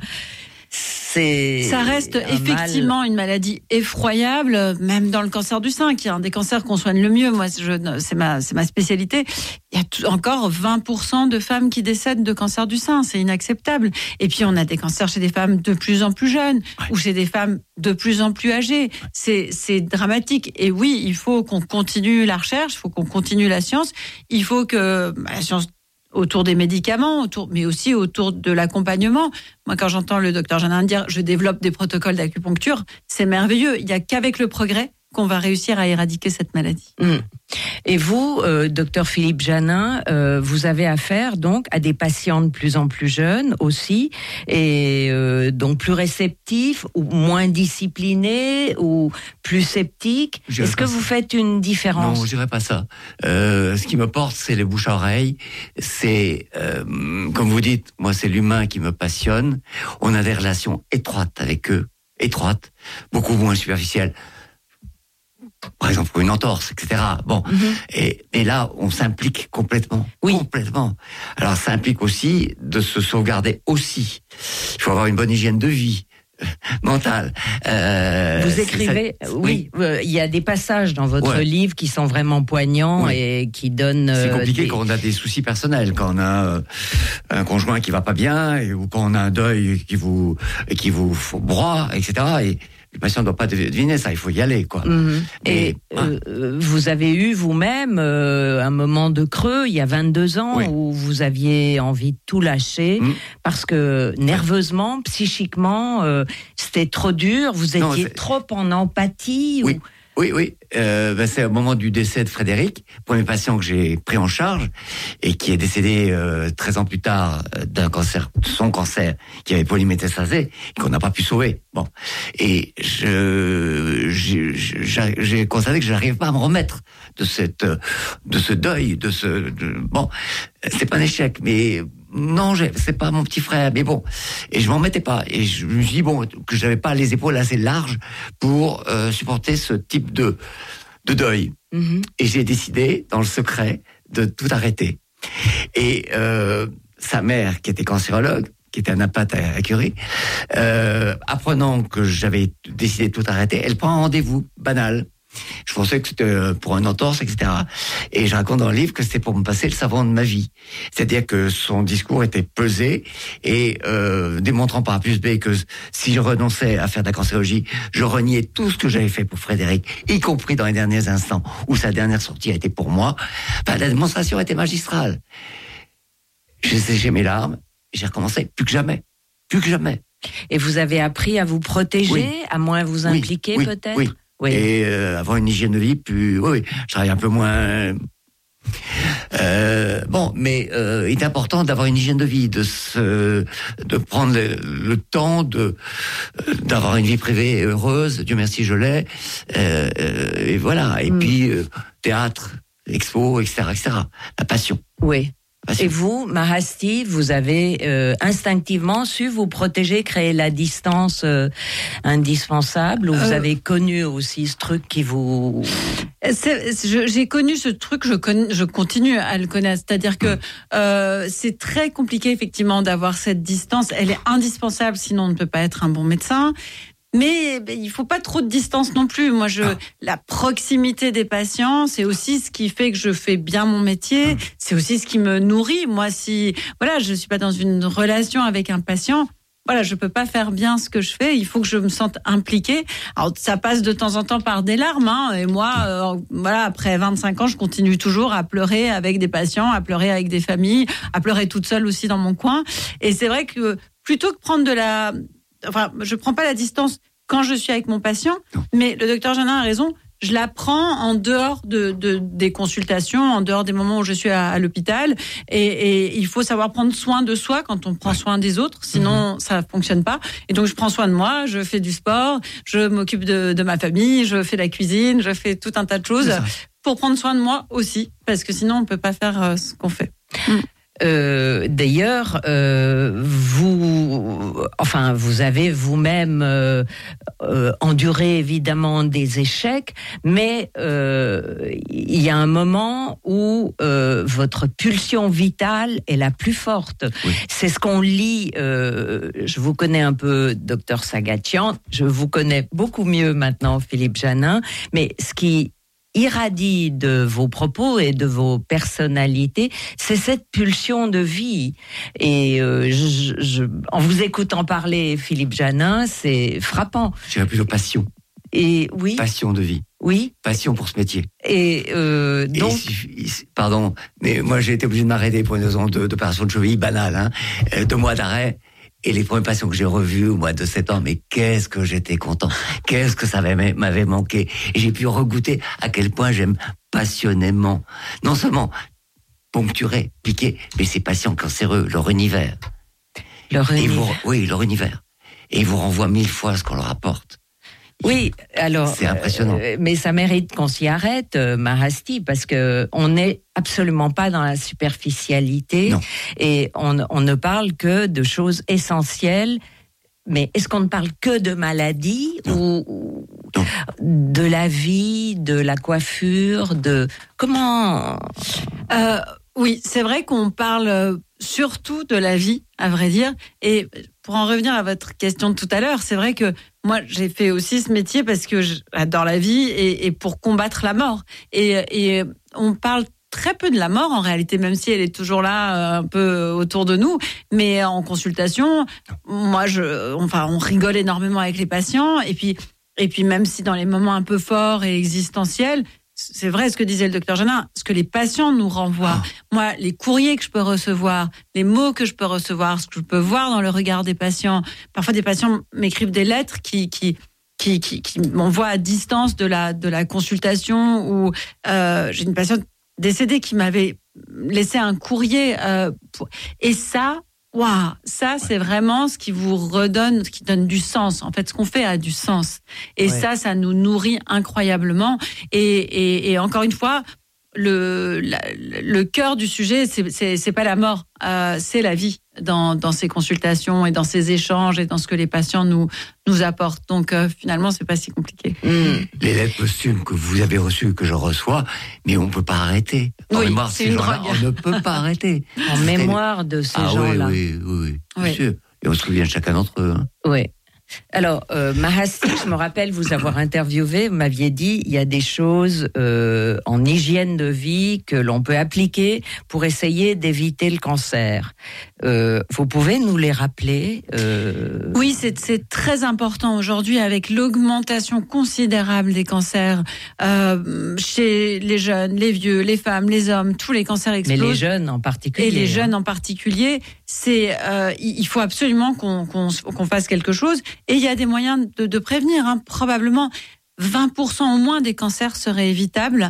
Speaker 3: c'est
Speaker 5: Ça reste
Speaker 3: un
Speaker 5: effectivement
Speaker 3: mal.
Speaker 5: une maladie effroyable, même dans le cancer du sein, qui est un des cancers qu'on soigne le mieux. Moi, je, c'est ma, c'est ma spécialité. Il y a tout, encore vingt pour cent de femmes qui décèdent de cancer du sein. C'est inacceptable. Et puis, on a des cancers chez des femmes de plus en plus jeunes
Speaker 4: Ouais.
Speaker 5: ou chez des femmes de plus en plus âgées. C'est, c'est dramatique. Et oui, il faut qu'on continue la recherche, il faut qu'on continue la science. Il faut que bah, la science autour des médicaments, autour, mais aussi autour de l'accompagnement. Moi, quand j'entends le docteur Janin dire « je développe des protocoles d'acupuncture », c'est merveilleux. Il n'y a qu'avec le progrès qu'on va réussir à éradiquer cette maladie.
Speaker 3: Mmh. Et vous, euh, docteur Philippe Janin, euh, vous avez affaire donc à des patients de plus en plus jeunes aussi, et euh, donc plus réceptifs ou moins disciplinés ou plus sceptiques.
Speaker 4: Je dirais
Speaker 3: Est-ce que
Speaker 4: pas
Speaker 3: vous
Speaker 4: ça.
Speaker 3: faites une différence?
Speaker 4: Non, je dirais pas ça. Euh, ce qui me porte, c'est les bouche à oreille. C'est, euh, comme vous dites, moi, c'est l'humain qui me passionne. On a des relations étroites avec eux, étroites, beaucoup moins superficielles. Par exemple, pour une entorse, et cetera. Bon,
Speaker 3: Mhm.
Speaker 4: et, et là, on s'implique complètement,
Speaker 3: Oui.
Speaker 4: complètement. Alors, ça implique aussi de se sauvegarder aussi. Il faut avoir une bonne hygiène de vie euh, mentale. Euh,
Speaker 3: Vous
Speaker 4: c'est
Speaker 3: écrivez,
Speaker 4: ça-
Speaker 3: oui, euh, il y a des passages dans votre
Speaker 4: Ouais.
Speaker 3: livre qui sont vraiment poignants
Speaker 4: Oui.
Speaker 3: et qui donnent.
Speaker 4: C'est
Speaker 3: euh,
Speaker 4: compliqué
Speaker 3: des-
Speaker 4: quand on a des soucis personnels, quand on a euh, un conjoint qui va pas bien, et, ou quand on a un deuil qui vous qui vous broie, et cetera. Et le patient ne doit pas deviner ça, il faut y aller, quoi.
Speaker 3: Mhm. Et
Speaker 4: Et,
Speaker 3: euh, euh, vous avez eu vous-même euh, un moment de creux il y a vingt-deux ans
Speaker 4: Oui.
Speaker 3: où vous aviez envie de tout lâcher
Speaker 4: Mm.
Speaker 3: parce que nerveusement, psychiquement, euh, c'était trop dur. Vous
Speaker 4: Non,
Speaker 3: étiez
Speaker 4: c'est-
Speaker 3: trop en empathie.
Speaker 4: Oui.
Speaker 3: Ou...
Speaker 4: Oui, oui. Euh, ben, c'est au moment du décès de Frédéric, premier patient que j'ai pris en charge et qui est décédé euh, treize ans plus tard euh, d'un cancer, de son cancer, qui avait polymétastasé et qu'on n'a pas pu sauver. Bon, et je j'ai- j'ai j'ai constaté que je n'arrivais pas à me remettre de cette de ce deuil, de ce de, bon, c'est pas un échec, mais non, j'ai- c'est pas mon petit frère, mais bon, et je m'en mettais pas, et je me suis dit bon que j'avais pas les épaules assez larges pour euh, supporter ce type de de deuil,
Speaker 3: Mhm.
Speaker 4: et j'ai décidé dans le secret de tout arrêter. Et euh, sa mère, qui était cancérologue, qui était un apathe à, à Curie, euh, apprenant que j'avais décidé de tout arrêter, elle prend un rendez-vous banal. Je pensais que c'était pour un entorse, et cetera. Et je raconte dans le livre que c'était pour me passer le savon de ma vie. C'est-à-dire que son discours était pesé et euh, démontrant par A plus B que si je renonçais à faire de la cancérologie, je reniais tout ce que j'avais fait pour Frédéric, y compris dans les derniers instants où sa dernière sortie a été pour moi. Enfin, la démonstration était magistrale. J'ai séché mes larmes, j'ai recommencé plus que jamais, plus que jamais.
Speaker 3: Et vous avez appris à vous protéger, oui. à moins vous impliquer
Speaker 4: oui, oui,
Speaker 3: peut-être
Speaker 4: oui. Oui. Et euh, avoir une hygiène de vie plus... Oui, oui. Je travaille un peu moins... Euh, bon, mais euh, il est important d'avoir une hygiène de vie, de se, de prendre le, le temps de d'avoir une vie privée heureuse. Dieu merci, je l'ai. Euh, et voilà. Et mm. puis euh, théâtre, expo, et cetera, et cetera. La passion.
Speaker 3: Oui. Et vous, Mahasti, vous avez euh, instinctivement su vous protéger, créer la distance euh, indispensable, ou vous euh, avez connu aussi ce truc qui vous...
Speaker 5: C'est, je, j'ai connu ce truc, je, con, je continue à le connaître. C'est-à-dire que euh, c'est très compliqué effectivement d'avoir cette distance. Elle est indispensable, sinon on ne peut pas être un bon médecin. Mais ben, il faut pas trop de distance non plus. Moi, je ah. la proximité des patients, c'est aussi ce qui fait que je fais bien mon métier. C'est aussi ce qui me nourrit. Moi, si voilà, je suis pas dans une relation avec un patient, voilà, je peux pas faire bien ce que je fais. Il faut que je me sente impliquée. Alors, ça passe de temps en temps par des larmes. Hein, et moi, euh, voilà, après vingt-cinq ans, je continue toujours à pleurer avec des patients, à pleurer avec des familles, à pleurer toute seule aussi dans mon coin. Et c'est vrai que plutôt que prendre de la Enfin, je prends pas la distance quand je suis avec mon patient, mais le docteur Janin a raison. Je la prends en dehors de, de des consultations, en dehors des moments où je suis à, à l'hôpital. Et, et il faut savoir prendre soin de soi quand on prend ouais. soin des autres, sinon mmh. ça fonctionne pas. Et donc je prends soin de moi, je fais du sport, je m'occupe de, de ma famille, je fais la cuisine, je fais tout un tas de choses pour prendre soin de moi aussi, parce que sinon on peut pas faire euh, ce qu'on fait. Mmh.
Speaker 3: Euh, d'ailleurs, euh, vous, enfin, vous avez vous-même euh, euh, enduré évidemment des échecs, mais euh, il y a un moment où euh, votre pulsion vitale est la plus forte. Oui. C'est ce qu'on lit. Euh, je vous connais un peu, docteur Sagatian. Je vous connais beaucoup mieux maintenant, Philippe Janin. Mais ce qui irradie de vos propos et de vos personnalités, c'est cette pulsion de vie. Et euh, je, je, en vous écoutant parler, Philippe Janin, c'est frappant.
Speaker 4: J'ai plutôt passion.
Speaker 3: Et oui.
Speaker 4: Passion de vie.
Speaker 3: Oui.
Speaker 4: Passion pour ce métier.
Speaker 3: Et euh, donc.
Speaker 4: Et, pardon, mais moi j'ai été obligé de m'arrêter pour une raison de, d'opération de cheville banale, hein, deux mois d'arrêt. Et les premiers patients que j'ai revus au mois de septembre, mais qu'est-ce que j'étais content, qu'est-ce que ça m'avait manqué. Et j'ai pu regoûter à quel point j'aime passionnément, non seulement poncturer, piquer, mais ces patients cancéreux, leur univers.
Speaker 3: Leur univers.
Speaker 4: Vous, oui, leur univers. Et ils vous renvoient mille fois ce qu'on leur apporte.
Speaker 3: Oui, alors
Speaker 4: c'est impressionnant.
Speaker 3: Euh, mais ça mérite qu'on s'y arrête, euh, Mahasti, parce que on n'est absolument pas dans la superficialité.
Speaker 4: Non.
Speaker 3: Et on, on ne parle que de choses essentielles. Mais est-ce qu'on ne parle que de maladies ou, ou de la vie, de la coiffure, de comment
Speaker 5: euh, Oui, c'est vrai qu'on parle surtout de la vie, à vrai dire. Et pour en revenir à votre question de tout à l'heure, c'est vrai que moi, j'ai fait aussi ce métier parce que j'adore la vie et, et pour combattre la mort. Et, et on parle très peu de la mort en réalité, même si elle est toujours là, un peu autour de nous. Mais en consultation, moi, je, enfin, on rigole énormément avec les patients. Et puis, et puis même si dans les moments un peu forts et existentiels, c'est vrai ce que disait le docteur Janin, ce que les patients nous renvoient. Ah. Moi, les courriers que je peux recevoir, les mots que je peux recevoir, ce que je peux voir dans le regard des patients. Parfois, des patients m'écrivent des lettres qui qui qui qui, qui m'envoient à distance de la de la consultation. Ou euh, j'ai une patiente décédée qui m'avait laissé un courrier. Euh, pour... Et ça. Waouh, ça c'est vraiment ce qui vous redonne, ce qui donne du sens. En fait, ce qu'on fait a du sens. Et ouais. ça, ça nous nourrit incroyablement. Et, et, et encore une fois, le, la, le cœur du sujet, c'est, c'est, c'est pas la mort, euh, c'est la vie dans, dans ces consultations et dans ces échanges et dans ce que les patients nous, nous apportent. Donc, euh, finalement, c'est pas si compliqué.
Speaker 4: Mmh. Les lettres posthumes que vous avez reçues, que je reçois, mais on peut pas arrêter. En
Speaker 5: oui,
Speaker 4: mémoire,
Speaker 5: c'est
Speaker 4: ces
Speaker 5: une
Speaker 4: gens-là,
Speaker 5: drogue.
Speaker 4: on ne peut pas arrêter.
Speaker 3: En mémoire de ces
Speaker 4: ah,
Speaker 3: gens-là.
Speaker 4: Oui, oui, oui, oui, bien
Speaker 5: Oui.
Speaker 4: sûr. Et on se souvient de chacun d'entre eux. Hein.
Speaker 3: Oui. Alors, euh, Mahasi, je me rappelle vous avoir interviewé, vous m'aviez dit il y a des choses euh, en hygiène de vie que l'on peut appliquer pour essayer d'éviter le cancer. Euh, vous pouvez nous les rappeler euh...
Speaker 5: Oui, c'est, c'est très important aujourd'hui avec l'augmentation considérable des cancers euh, chez les jeunes, les vieux, les femmes, les hommes, tous les cancers explosent.
Speaker 3: Mais les jeunes en particulier.
Speaker 5: Et les
Speaker 3: hein.
Speaker 5: jeunes en particulier, c'est euh, il faut absolument qu'on, qu'on, qu'on fasse quelque chose. Et il y a des moyens de, de prévenir. Hein. Probablement vingt pour cent au moins des cancers seraient évitables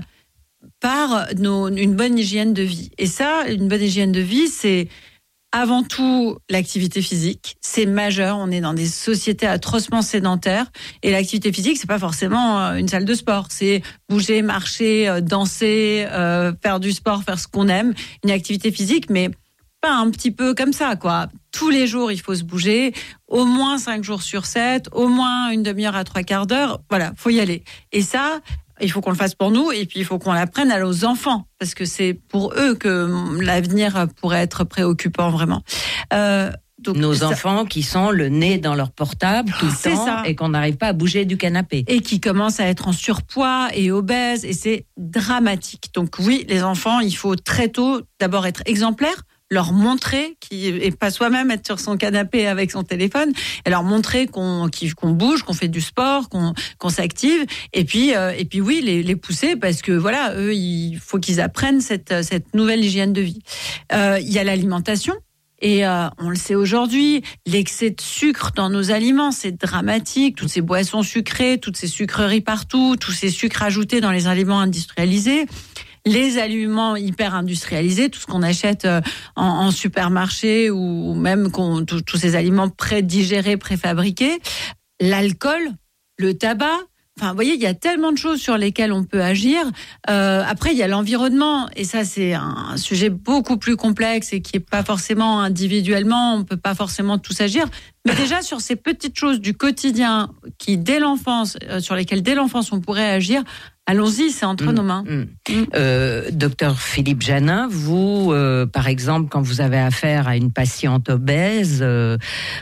Speaker 5: par nos, une bonne hygiène de vie. Et ça, une bonne hygiène de vie, c'est avant tout l'activité physique. C'est majeur. On est dans des sociétés atrocement sédentaires. Et l'activité physique, c'est pas forcément une salle de sport. C'est bouger, marcher, danser, euh, faire du sport, faire ce qu'on aime. Une activité physique, mais pas un petit peu comme ça, quoi. Tous les jours, il faut se bouger, au moins cinq jours sur sept, au moins une demi-heure à trois quarts d'heure. Voilà, faut y aller. Et ça, il faut qu'on le fasse pour nous, et puis il faut qu'on l'apprenne à nos enfants, parce que c'est pour eux que l'avenir pourrait être préoccupant, vraiment. Euh, donc,
Speaker 3: nos
Speaker 5: ça...
Speaker 3: enfants qui sont le nez dans leur portable tout le
Speaker 5: c'est
Speaker 3: temps
Speaker 5: ça.
Speaker 3: Et qu'on n'arrive pas à bouger du canapé.
Speaker 5: Et qui commencent à être en surpoids et obèses, et c'est dramatique. Donc oui, les enfants, il faut très tôt d'abord être exemplaires, leur montrer, qui, et pas soi-même être sur son canapé avec son téléphone, et leur montrer qu'on, qu'on bouge, qu'on fait du sport, qu'on, qu'on s'active, et puis, euh, et puis oui, les, les pousser, parce que voilà, eux, il faut qu'ils apprennent cette, cette nouvelle hygiène de vie. Euh, il y a l'alimentation. Et euh, on le sait aujourd'hui, l'excès de sucre dans nos aliments, c'est dramatique. Toutes ces boissons sucrées, toutes ces sucreries partout, tous ces sucres ajoutés dans les aliments industrialisés. Les aliments hyper industrialisés, tout ce qu'on achète en, en supermarché ou même qu'on, tous ces aliments prédigérés, préfabriqués, l'alcool, le tabac. Enfin, vous voyez, il y a tellement de choses sur lesquelles on peut agir. Euh, après, il y a l'environnement, et ça, c'est un sujet beaucoup plus complexe et qui est pas forcément individuellement, on peut pas forcément tous agir. Mais déjà, sur ces petites choses du quotidien qui, dès l'enfance, euh, sur lesquelles dès l'enfance on pourrait agir, allons-y, c'est entre
Speaker 3: mmh,
Speaker 5: nos mains.
Speaker 3: Mmh. Mmh. Euh, docteur Philippe Janin, vous, euh, par exemple, quand vous avez affaire à une patiente obèse, euh,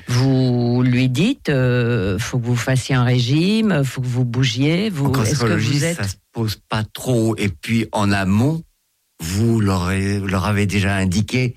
Speaker 3: vous lui dites, euh, faut que vous fassiez un régime, faut que vous bougiez. Vous,
Speaker 4: en
Speaker 3: est-ce que vous êtes...
Speaker 4: ça se pose pas trop. Et puis en amont, vous leur, leur avez déjà indiqué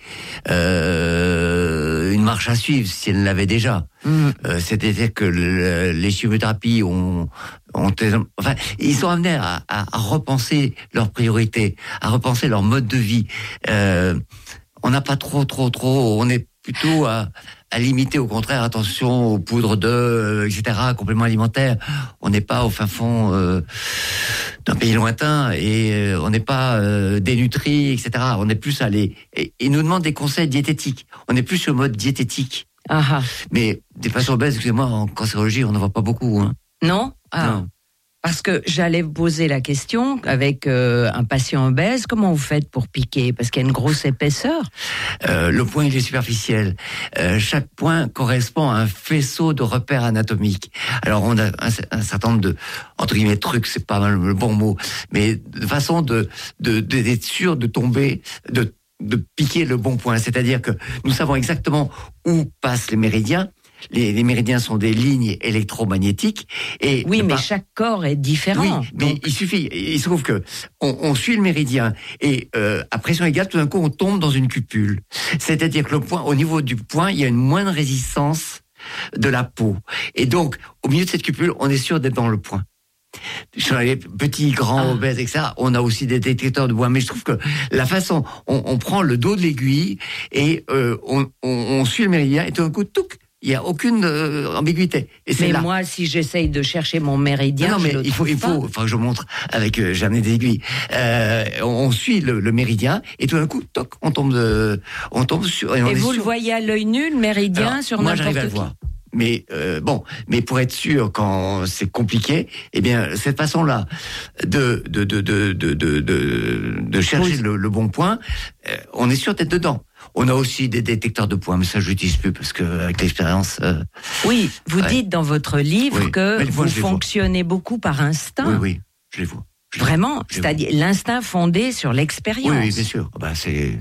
Speaker 4: euh, une marche à suivre, si elle l'avait déjà. Mmh. Euh, c'est-à-dire que le, les chimiothérapies ont, ont, enfin, ils sont amenés à, à, à repenser leurs priorités, à repenser leur mode de vie. Euh, on n'a pas trop, trop, trop. On est plutôt à, à limiter, au contraire, attention aux poudres de, et cetera, compléments alimentaires. On n'est pas au fin fond euh, d'un pays lointain et euh, on n'est pas euh, dénutri, et cetera. On est plus à les... Et, ils nous demandent des conseils diététiques. On est plus sur le mode diététique.
Speaker 3: Ah.
Speaker 4: Mais des patients obèses, excusez-moi, en cancérologie, on n'en voit pas beaucoup. Hein.
Speaker 3: Non, ah. Non. Parce que j'allais vous poser la question, avec euh, un patient obèse, comment vous faites pour piquer? Parce qu'il y a une grosse épaisseur.
Speaker 4: Euh, le point, il est superficiel. Euh, chaque point correspond à un faisceau de repères anatomiques. Alors, on a un, un certain nombre de, entre guillemets, trucs, c'est pas le bon mot, mais de façon de, de, de, d'être sûr de tomber, de, de piquer le bon point. C'est-à-dire que nous savons exactement où passent les méridiens. Les, les méridiens sont des lignes électromagnétiques. Et
Speaker 3: oui, mais
Speaker 4: pas...
Speaker 3: chaque corps est différent.
Speaker 4: Oui, mais donc... il suffit. Il se trouve que on, on suit le méridien et euh, à pression égale, tout d'un coup, on tombe dans une cupule. C'est-à-dire que le point, au niveau du point, il y a une moindre résistance de la peau. Et donc, au milieu de cette cupule, on est sûr d'être dans le point. Sur les petits, grands, ah. obèses, et cetera, on a aussi des détecteurs de points. Mais je trouve que la façon, on, on prend le dos de l'aiguille et euh, on, on, on suit le méridien et tout d'un coup, touc, il n'y a aucune euh, ambiguïté. Et c'est
Speaker 3: mais
Speaker 4: là.
Speaker 3: moi, si j'essaye de chercher mon méridien,
Speaker 4: non, non, mais
Speaker 3: je le
Speaker 4: il faut, il faut, enfin, je montre avec, euh, j'ai amené des aiguilles. Euh, on, on suit le, le méridien et tout d'un coup, toc, on tombe, de, on tombe sur. Et, on
Speaker 3: et
Speaker 4: est
Speaker 3: vous
Speaker 4: sur...
Speaker 3: le voyez à l'œil nu, le méridien,
Speaker 4: Alors,
Speaker 3: sur
Speaker 4: moi,
Speaker 3: n'importe
Speaker 4: j'arrive à le
Speaker 3: qui.
Speaker 4: voir. mais euh, bon, mais pour être sûr quand c'est compliqué, eh bien cette façon-là de de de de de de, de, de chercher oui. le, le bon point, euh, on est sûr d'être dedans. On a aussi des détecteurs de points, mais ça je l'utilise plus parce que avec l'expérience. Euh,
Speaker 3: oui, vous
Speaker 4: ouais.
Speaker 3: dites dans votre livre oui. que
Speaker 4: fois,
Speaker 3: vous fonctionnez vois. beaucoup par instinct.
Speaker 4: Oui, oui, je les vois. Je
Speaker 3: Vraiment,
Speaker 4: les
Speaker 3: c'est-à-dire
Speaker 4: vois.
Speaker 3: l'instinct fondé sur l'expérience.
Speaker 4: Oui, oui, bien sûr. Bah c'est.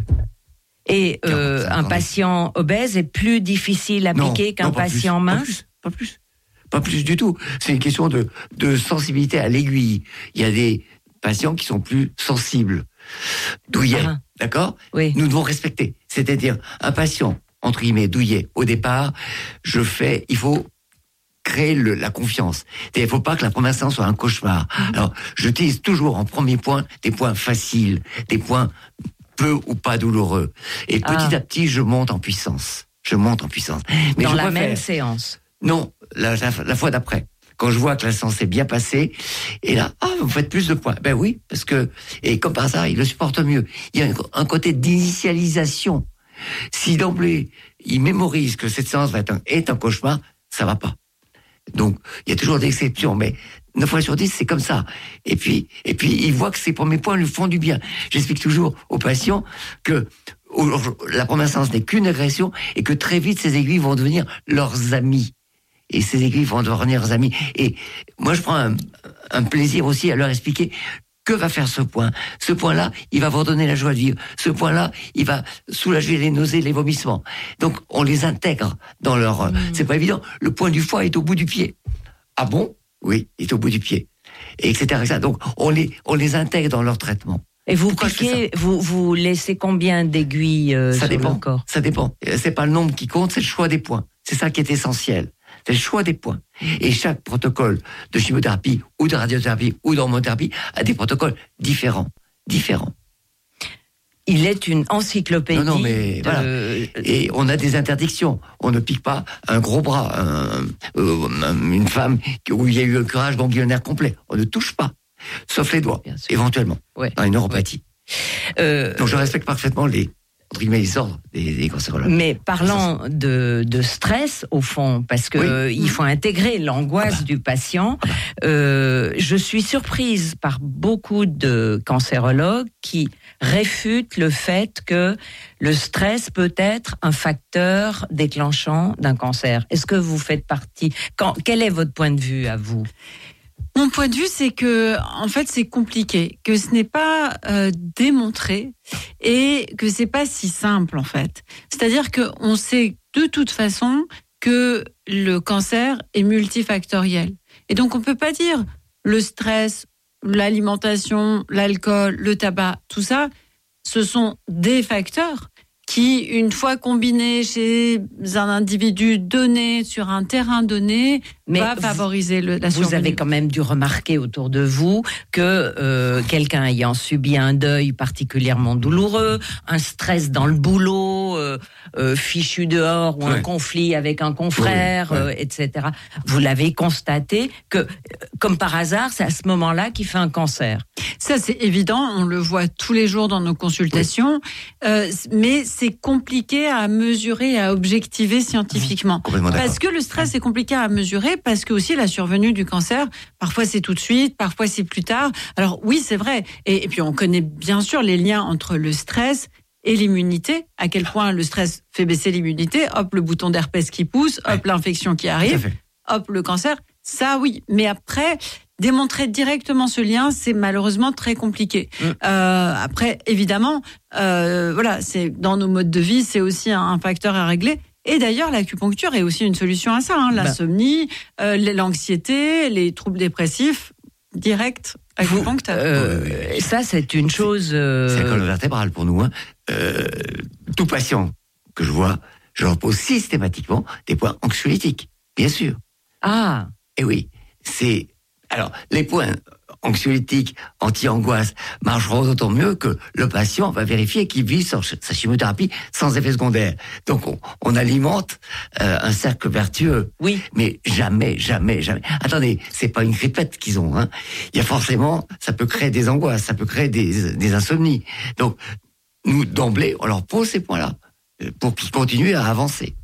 Speaker 3: Et euh, un patient obèse est plus difficile à appliquer qu'un
Speaker 4: non,
Speaker 3: patient
Speaker 4: plus,
Speaker 3: mince.
Speaker 4: Pas plus, pas plus, pas plus du tout. C'est une question de de sensibilité à l'aiguille. Il y a des patients qui sont plus sensibles. Douillet, ah, d'accord
Speaker 3: oui.
Speaker 4: Nous devons respecter. C'est-à-dire, un patient, entre guillemets, douillet, au départ, je fais, il faut créer le, la confiance. Il ne faut pas que la première séance soit un cauchemar. Alors, j'utilise toujours en premier point des points faciles, des points peu ou pas douloureux. Et petit ah. à petit, je monte en puissance. Je monte en puissance.
Speaker 3: Mais Dans
Speaker 4: je
Speaker 3: la
Speaker 4: préfère...
Speaker 3: même séance
Speaker 4: Non, la, la, la fois d'après. Quand je vois que la séance est bien passée, et là, ah, vous faites plus de points. Ben oui, parce que, et comme par hasard, il le supporte mieux. Il y a un, un côté d'initialisation. Si d'emblée, il mémorise que cette séance va être un, est un cauchemar, ça va pas. Donc, il y a toujours des exceptions, mais neuf fois sur dix, c'est comme ça. Et puis, et puis, il voit que ces premiers points lui font du bien. J'explique toujours aux patients que la première séance n'est qu'une agression et que très vite, ces aiguilles vont devenir leurs amis. Et ces aiguilles vont devenir leurs amis. Et moi, je prends un, un plaisir aussi à leur expliquer que va faire ce point. Ce point-là, il va vous donner la joie de vivre. Ce point-là, il va soulager les nausées, les vomissements. Donc, on les intègre dans leur... Mmh. C'est pas évident. Le point du foie est au bout du pied. Ah bon? Oui, il est au bout du pied. Et etc., et cetera. Donc, on les, on les intègre dans leur traitement.
Speaker 3: Et vous piquez, vous, vous laissez combien d'aiguilles euh,
Speaker 4: ça
Speaker 3: sur
Speaker 4: dépend,
Speaker 3: le corps?
Speaker 4: Ça dépend. C'est pas le nombre qui compte, c'est le choix des points. C'est ça qui est essentiel. C'est le choix des points. Et chaque protocole de chimiothérapie ou de radiothérapie ou d'hormonothérapie a des protocoles différents. Différents.
Speaker 3: Il est une encyclopédie.
Speaker 4: Non, non, mais
Speaker 3: de...
Speaker 4: voilà. Et on a des interdictions. On ne pique pas un gros bras, un, euh, une femme où il y a eu un curage ganglionnaire complet. On ne touche pas. Sauf les doigts, éventuellement. Ouais. Dans une neuropathie. Ouais. Euh... Donc je respecte parfaitement les... les ordres des, des cancérologues.
Speaker 3: Mais parlant de, de stress, au fond, parce que oui. euh, il faut intégrer l'angoisse ah bah. du patient, ah bah. euh, je suis surprise par beaucoup de cancérologues qui réfutent le fait que le stress peut être un facteur déclenchant d'un cancer. Est-ce que vous faites partie? Quand, quel est votre point de vue à vous?
Speaker 5: Mon point de vue, c'est que, en fait, c'est compliqué, que ce n'est pas euh, démontré et que c'est pas si simple, en fait. C'est-à-dire que on sait de toute façon que le cancer est multifactoriel. Et donc, on peut pas dire le stress, l'alimentation, l'alcool, le tabac, tout ça, ce sont des facteurs qui, une fois combinés chez un individu donné, sur un terrain donné, mais va favoriser le, la survenue.
Speaker 3: Vous avez quand même dû remarquer autour de vous que euh, quelqu'un ayant subi un deuil particulièrement douloureux, un stress dans le boulot, euh, euh, fichu dehors ou ouais. un conflit avec un confrère, ouais, ouais. Euh, et cetera. Vous l'avez constaté que, comme par hasard, c'est à ce moment-là qu'il fait un cancer.
Speaker 5: Ça, c'est évident. On le voit tous les jours dans nos consultations. Oui. Euh, mais c'est compliqué à mesurer, à objectiver scientifiquement. Parce que le stress est compliqué à mesurer, parce que aussi la survenue du cancer, parfois c'est tout de suite, parfois c'est plus tard. Alors oui, c'est vrai. Et, et puis on connaît bien sûr les liens entre le stress et l'immunité, à quel point le stress fait baisser l'immunité, hop, le bouton d'herpès qui pousse, hop, ouais. l'infection qui arrive, hop, le cancer. Ça, oui. Mais après, démontrer directement ce lien, c'est malheureusement très compliqué. Mmh. Euh, après, évidemment, euh, voilà, c'est dans nos modes de vie, c'est aussi un, un facteur à régler. Et d'ailleurs, l'acupuncture est aussi une solution à ça. Hein. L'insomnie, bah. euh, l'anxiété, les troubles dépressifs, direct, acupuncture.
Speaker 3: Euh, ça, c'est une chose... Euh...
Speaker 4: C'est la colonne vertébrale pour nous. Hein. Euh, tout patient que je vois, je leur pose systématiquement des points anxiolytiques, bien sûr.
Speaker 3: Ah.
Speaker 4: Et oui, c'est... Alors, les points anxiolytiques, anti-angoisse, marcheront d'autant mieux que le patient va vérifier qu'il vit sa chimiothérapie sans effet secondaire. Donc, on, on alimente euh, un cercle vertueux.
Speaker 3: Oui.
Speaker 4: Mais jamais, jamais, jamais... Attendez, c'est pas une grippette qu'ils ont. Hein. Il y a forcément... Ça peut créer des angoisses, ça peut créer des, des insomnies. Donc, nous, d'emblée, on leur pose ces points-là pour qu'ils continuent à avancer.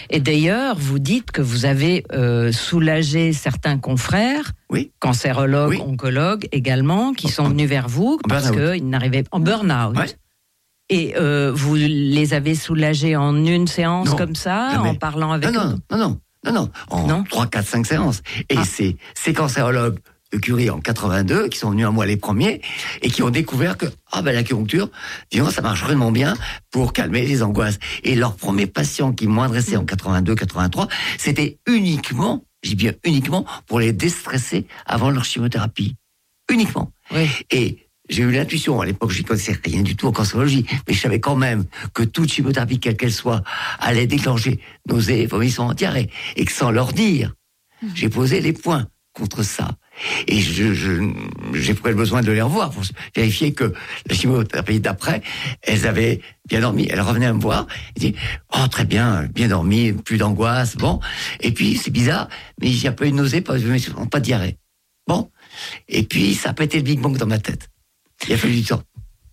Speaker 3: Et d'ailleurs, vous dites que vous avez euh, soulagé certains confrères,
Speaker 4: oui.
Speaker 3: cancérologues,
Speaker 4: oui.
Speaker 3: oncologues également, qui sont venus vers vous parce qu'ils n'arrivaient pas en burn-out.
Speaker 4: Ouais.
Speaker 3: Et euh, vous les avez soulagés en une séance
Speaker 4: non,
Speaker 3: comme ça,
Speaker 4: jamais.
Speaker 3: en parlant avec
Speaker 4: non,
Speaker 3: eux
Speaker 4: non, non, non, non, non, en trois, quatre, cinq séances. Et ah. c'est ces cancérologues de Curie en quatre-vingt-deux, qui sont venus à moi les premiers, et qui ont découvert que, ah ben l'acupuncture, disons, ça marche vraiment bien pour calmer les angoisses. Et leur premier patient qui m'ont adressé en quatre-vingt-deux, quatre-vingt-trois, c'était uniquement, je dis bien uniquement, pour les déstresser avant leur chimiothérapie. Uniquement.
Speaker 3: Oui.
Speaker 4: Et j'ai eu l'intuition, à l'époque, je n'y connaissais rien du tout en cancérologie, mais je savais quand même que toute chimiothérapie, quelle qu'elle soit, allait déclencher nausées, vomissements, diarrhée, et que sans leur dire, j'ai posé les points contre ça. Et je, je, j'ai pris le besoin de les revoir pour vérifier que la chimiothérapie d'après, elles avaient bien dormi. Elles revenaient à me voir et disaient, oh, très bien, bien dormi, plus d'angoisse, bon. Et puis, c'est bizarre, mais il n'y a pas eu de nausée, pas, pas de diarrhée. Bon. Et puis, ça a pas été le Big Bang dans ma tête. Il a fallu du temps.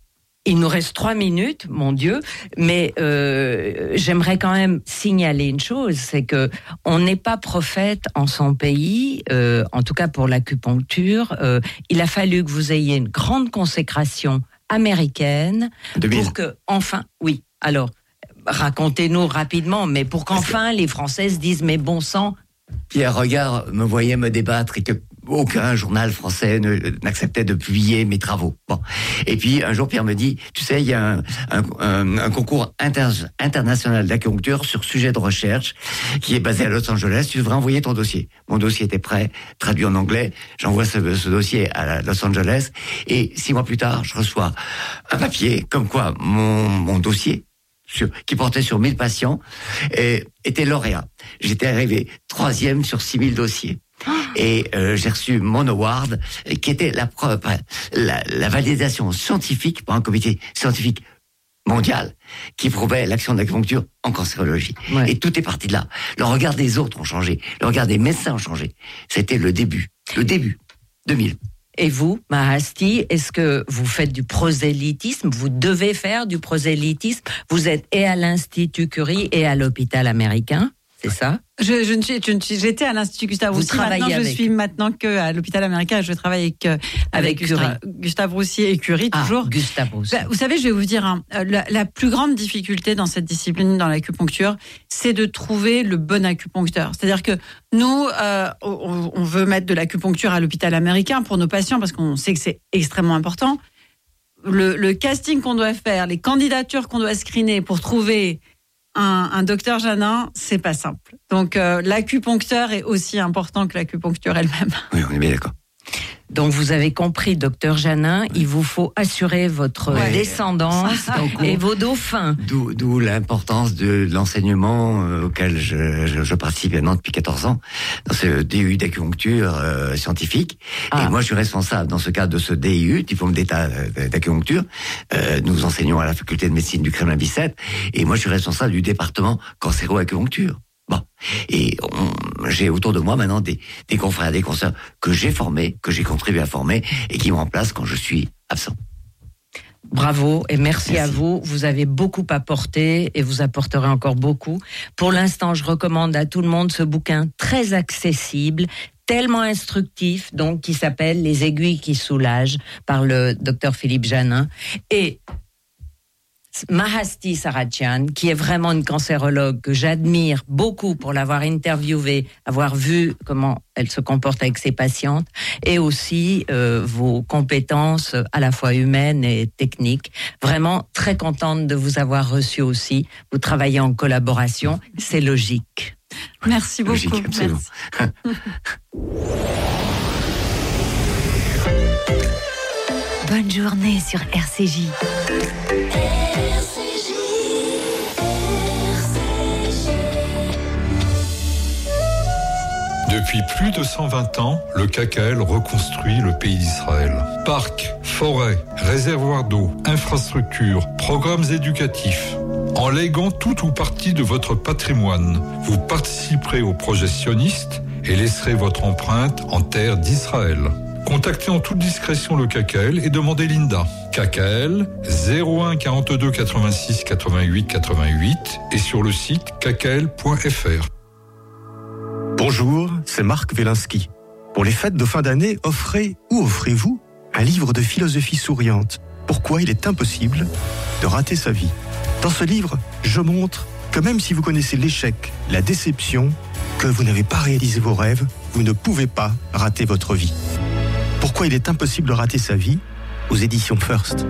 Speaker 3: Il nous reste trois minutes, mon Dieu, mais euh, j'aimerais quand même signaler une chose, c'est que on n'est pas prophète en son pays, euh, en tout cas pour l'acupuncture. Euh, il a fallu que vous ayez une grande consécration américaine deux mille pour que, enfin, oui. Alors, racontez-nous rapidement, mais pour qu'enfin les Françaises disent mais bon sang.
Speaker 4: Pierre Regard me voyait me débattre et que aucun journal français ne, n'acceptait de publier mes travaux. Bon. Et puis, un jour, Pierre me dit, tu sais, il y a un, un, un, un concours inter, international d'acupuncture sur sujet de recherche qui est basé à Los Angeles. Tu devrais envoyer ton dossier. Mon dossier était prêt, traduit en anglais. J'envoie ce, ce dossier à Los Angeles. Et six mois plus tard, je reçois un papier comme quoi mon, mon dossier, Sur, qui portait sur mille patients, et était lauréat. J'étais arrivé troisième sur six mille dossiers. Et euh, j'ai reçu mon award, qui était la, preuve, la, la validation scientifique par un comité scientifique mondial qui prouvait l'action de l'acupuncture en cancérologie. Ouais. Et tout est parti de là. Le regard des autres ont changé, le regard des médecins ont changé. C'était le début, le début, deux mille.
Speaker 3: Et vous, Mahasti, est-ce que vous faites du prosélytisme ? Vous devez faire du prosélytisme. Vous êtes et à l'Institut Curie et à l'hôpital américain, c'est ça ?
Speaker 5: Je, je ne suis, je ne suis, j'étais à l'Institut Gustave
Speaker 3: Vous
Speaker 5: Roussy. Maintenant, je suis maintenant que à l'hôpital américain. Je travaille avec avec, avec Gustave, Gustave Roussy et Curie toujours.
Speaker 3: Ah, Gustave Roussy.
Speaker 5: Vous savez, je vais vous dire, hein, la, la plus grande difficulté dans cette discipline, dans l'acupuncture, c'est de trouver le bon acupuncteur. C'est-à-dire que nous, euh, on, on veut mettre de l'acupuncture à l'hôpital américain pour nos patients parce qu'on sait que c'est extrêmement important. Le, le casting qu'on doit faire, les candidatures qu'on doit screener pour trouver Un, un docteur Janin, c'est pas simple. Donc euh, l'acupuncteur est aussi important que l'acupuncture elle-même.
Speaker 4: Oui, on est bien d'accord.
Speaker 3: Donc vous avez compris, docteur Janin, ouais. Il vous faut assurer votre ouais. descendance et vos dauphins.
Speaker 4: D'où, d'où l'importance de, de l'enseignement euh, auquel je, je, je participe maintenant depuis quatorze ans, dans ce D U d'acupuncture euh, scientifique. Ah. Et moi, je suis responsable dans ce cadre de ce D U, diplôme d'état d'acupuncture. Euh, nous enseignons à la faculté de médecine du Kremlin-Bicêtre. Et moi, je suis responsable du département cancéro-acupuncture. Bon, et on, j'ai autour de moi maintenant des, des confrères, des consoeurs que j'ai formés, que j'ai contribué à former et qui me remplacent quand je suis absent.
Speaker 3: Bravo et merci, merci à vous. Vous avez beaucoup apporté et vous apporterez encore beaucoup. Pour l'instant, je recommande à tout le monde ce bouquin très accessible, tellement instructif, donc qui s'appelle Les aiguilles qui soulagent par le docteur Philippe Janin. Et Mahasti Saradjian, qui est vraiment une cancérologue que j'admire beaucoup pour l'avoir interviewée, avoir vu comment elle se comporte avec ses patientes, et aussi euh, vos compétences à la fois humaines et techniques. Vraiment très contente de vous avoir reçu aussi. Vous travaillez en collaboration, c'est logique.
Speaker 5: Merci beaucoup.
Speaker 4: Logique, absolument.
Speaker 5: Merci.
Speaker 6: Bonne journée sur R C J.
Speaker 7: Depuis plus de cent vingt ans, le K K L reconstruit le pays d'Israël. Parcs, forêts, réservoirs d'eau, infrastructures, programmes éducatifs. En léguant tout ou partie de votre patrimoine, vous participerez au projet sioniste et laisserez votre empreinte en terre d'Israël. Contactez en toute discrétion le K K L et demandez Linda. K K L zéro un quarante-deux quatre-vingt-six quatre-vingt-huit quatre-vingt-huit et sur le site k k l point f r.
Speaker 8: Bonjour, c'est Marc Wielinski. Pour les fêtes de fin d'année, offrez ou offrez-vous un livre de philosophie souriante. Pourquoi il est impossible de rater sa vie. Dans ce livre, je montre que même si vous connaissez l'échec, la déception, que vous n'avez pas réalisé vos rêves, vous ne pouvez pas rater votre vie. Pourquoi il est impossible de rater sa vie aux éditions First.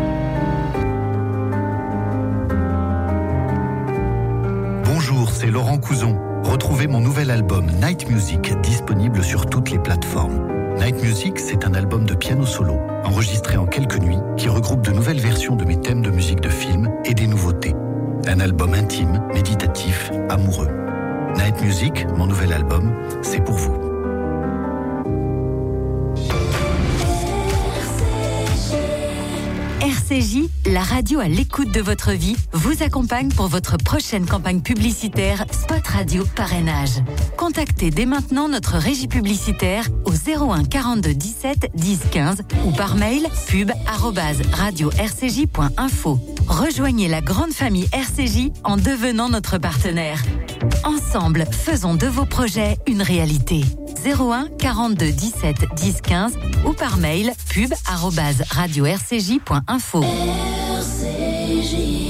Speaker 9: Bonjour, c'est Laurent Couzon. Retrouvez mon nouvel album Night Music, disponible sur toutes les plateformes. Night Music, c'est un album de piano solo, enregistré en quelques nuits, qui regroupe de nouvelles versions de mes thèmes de musique de film et des nouveautés. Un album intime, méditatif, amoureux. Night Music, mon nouvel album, c'est pour vous.
Speaker 6: R C J, la radio à l'écoute de votre vie, vous accompagne pour votre prochaine campagne publicitaire Spot Radio Parrainage. Contactez dès maintenant notre régie publicitaire au zéro un quarante-deux dix-sept dix quinze ou par mail pub arobase radio r c j point info. Rejoignez la grande famille R C J en devenant notre partenaire. Ensemble, faisons de vos projets une réalité. zéro un quarante-deux dix-sept dix quinze ou par mail pub arobase radio r c j point info. R C J.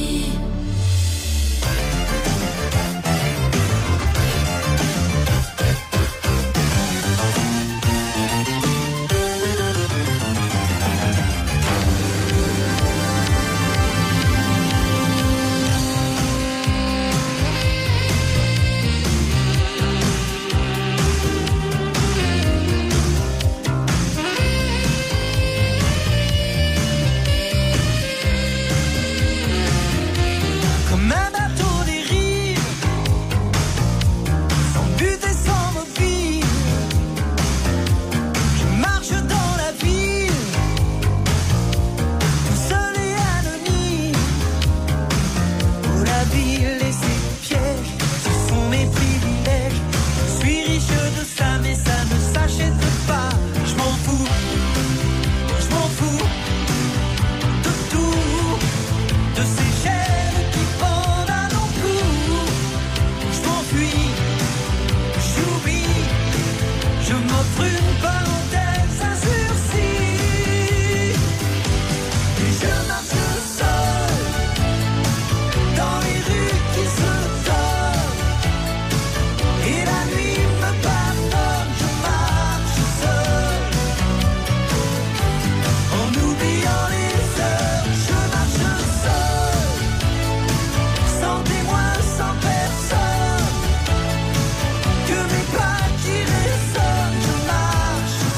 Speaker 1: Que mes pas qui résonnent, je marche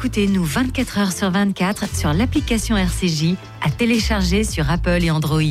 Speaker 6: Écoutez-nous vingt-quatre heures sur vingt-quatre sur l'application R C J à télécharger sur Apple et Android.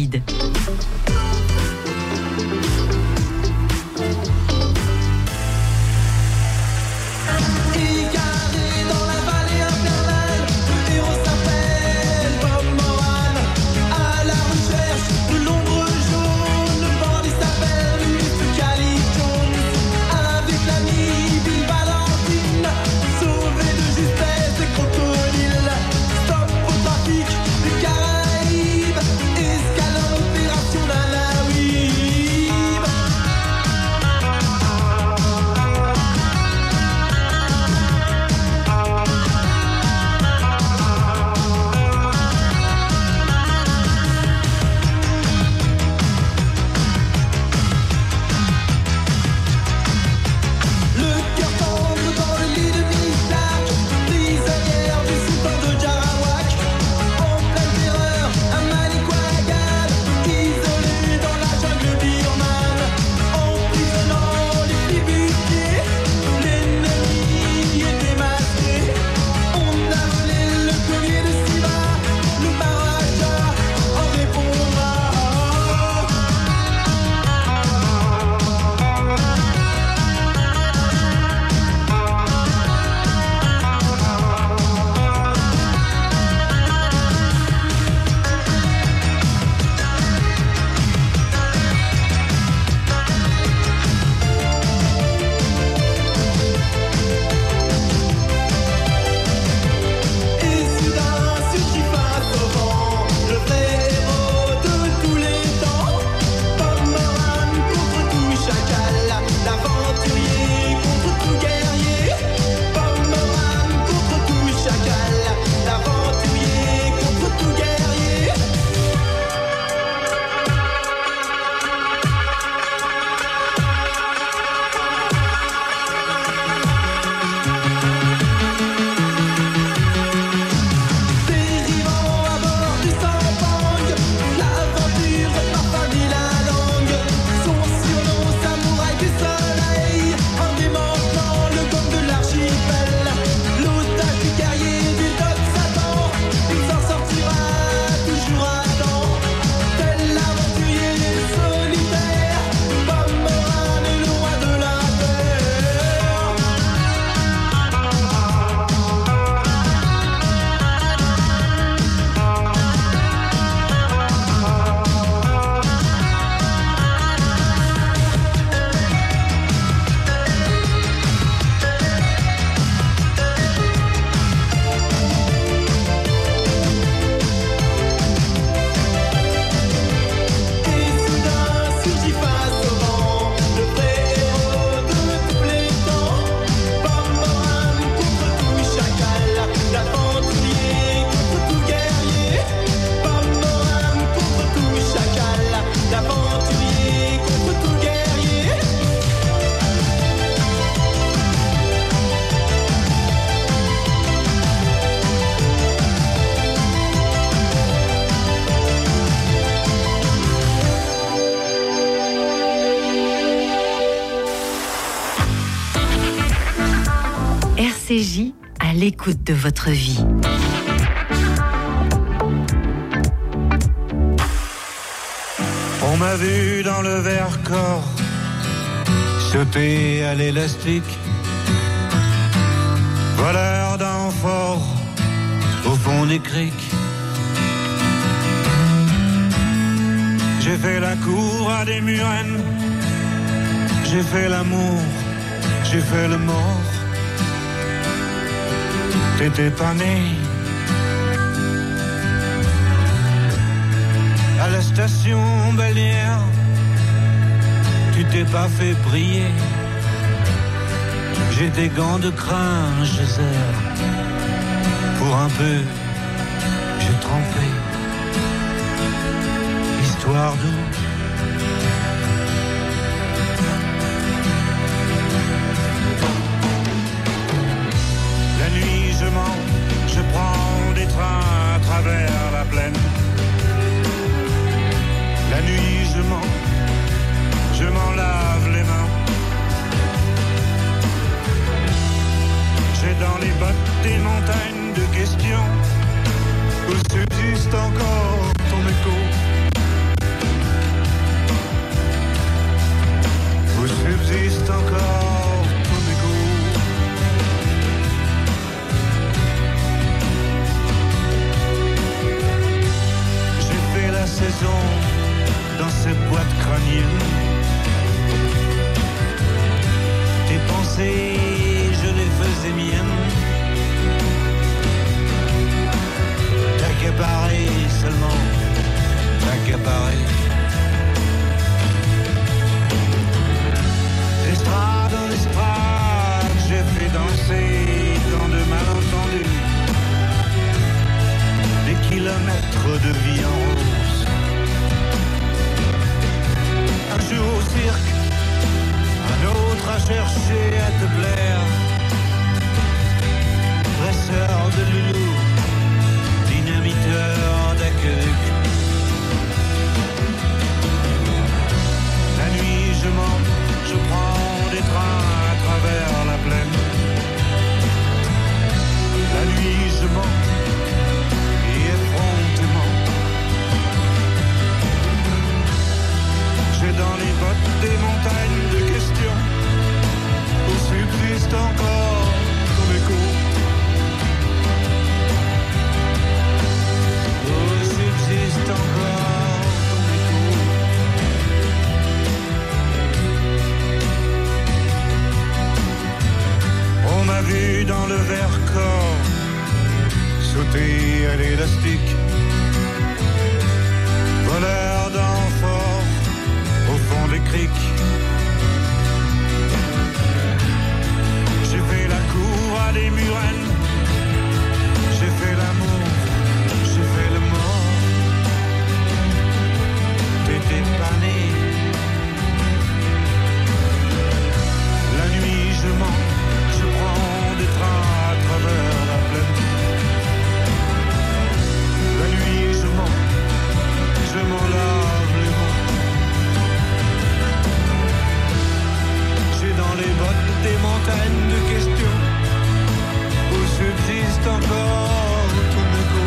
Speaker 6: R C J, à l'écoute de votre vie.
Speaker 10: On m'a vu dans le Vercors sauter à l'élastique, voleur d'amphores au fond des criques. J'ai fait la cour à des murennes, j'ai fait l'amour, j'ai fait le mort. T'étais pas né. À la station balnéaire, tu t'es pas fait briller. J'ai des gants de crin, je serre. Pour un peu, j'ai trempé. Histoire d'eau. La nuit, je mens, je prends des trains à travers la plaine. La nuit, je mens, je m'en lave les mains. J'ai dans les bottes des montagnes raison dans cette boîte crânienne. Tes pensées, je les faisais miennes. T'accaparer seulement, t'accaparer. L'estrade, l'estrade, j'ai fait danser tant de malentendus. Des kilomètres de vie en rose. Un jour au cirque, un autre à chercher à te plaire. Dresseur de loulou, dynamiteur d'accueil. La nuit je mens, je prends des trains à travers la plaine. La nuit je mens, et effrontément. J'ai dans les bottes des montagnes de questions où subsiste encore ton écho. Où subsiste encore ton écho. On m'a vu dans le Vercors sauter à l'élastique. Voleur d'enfort au fond des criques. J'ai fait la cour à des murennes. J'ai fait l'amour, j'ai fait le mort. T'étais pas né. La nuit je mens, je prends des trains à travers la plaine. La nuit je mens, je m'en lave les mains. J'ai dans les bottes des montagnes de questions où subsiste encore ton écho.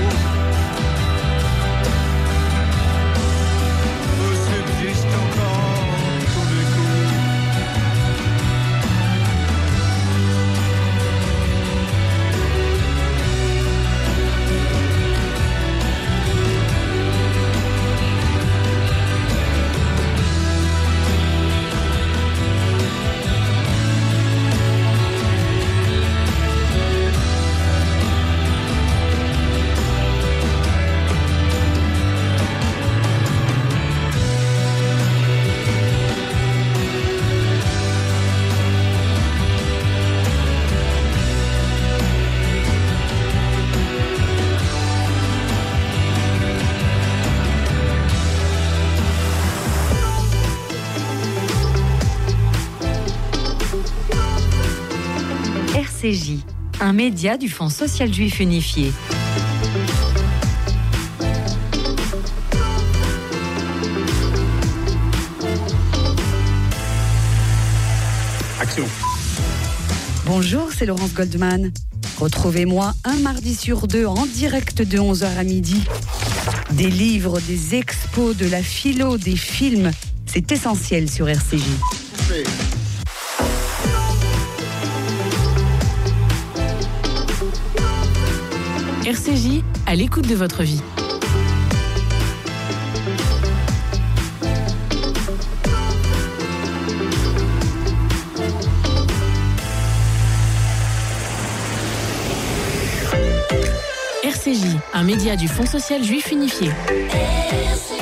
Speaker 10: Où subsiste encore ton écho.
Speaker 6: R C J, un média du Fonds social juif unifié.
Speaker 11: Action.
Speaker 12: Bonjour, c'est Laurence Goldman. Retrouvez-moi un mardi sur deux en direct de onze heures à midi. Des livres, des expos, de la philo, des films, c'est essentiel sur R C J.
Speaker 13: R C J, à l'écoute de votre vie. R C J, un média du Fonds social juif unifié.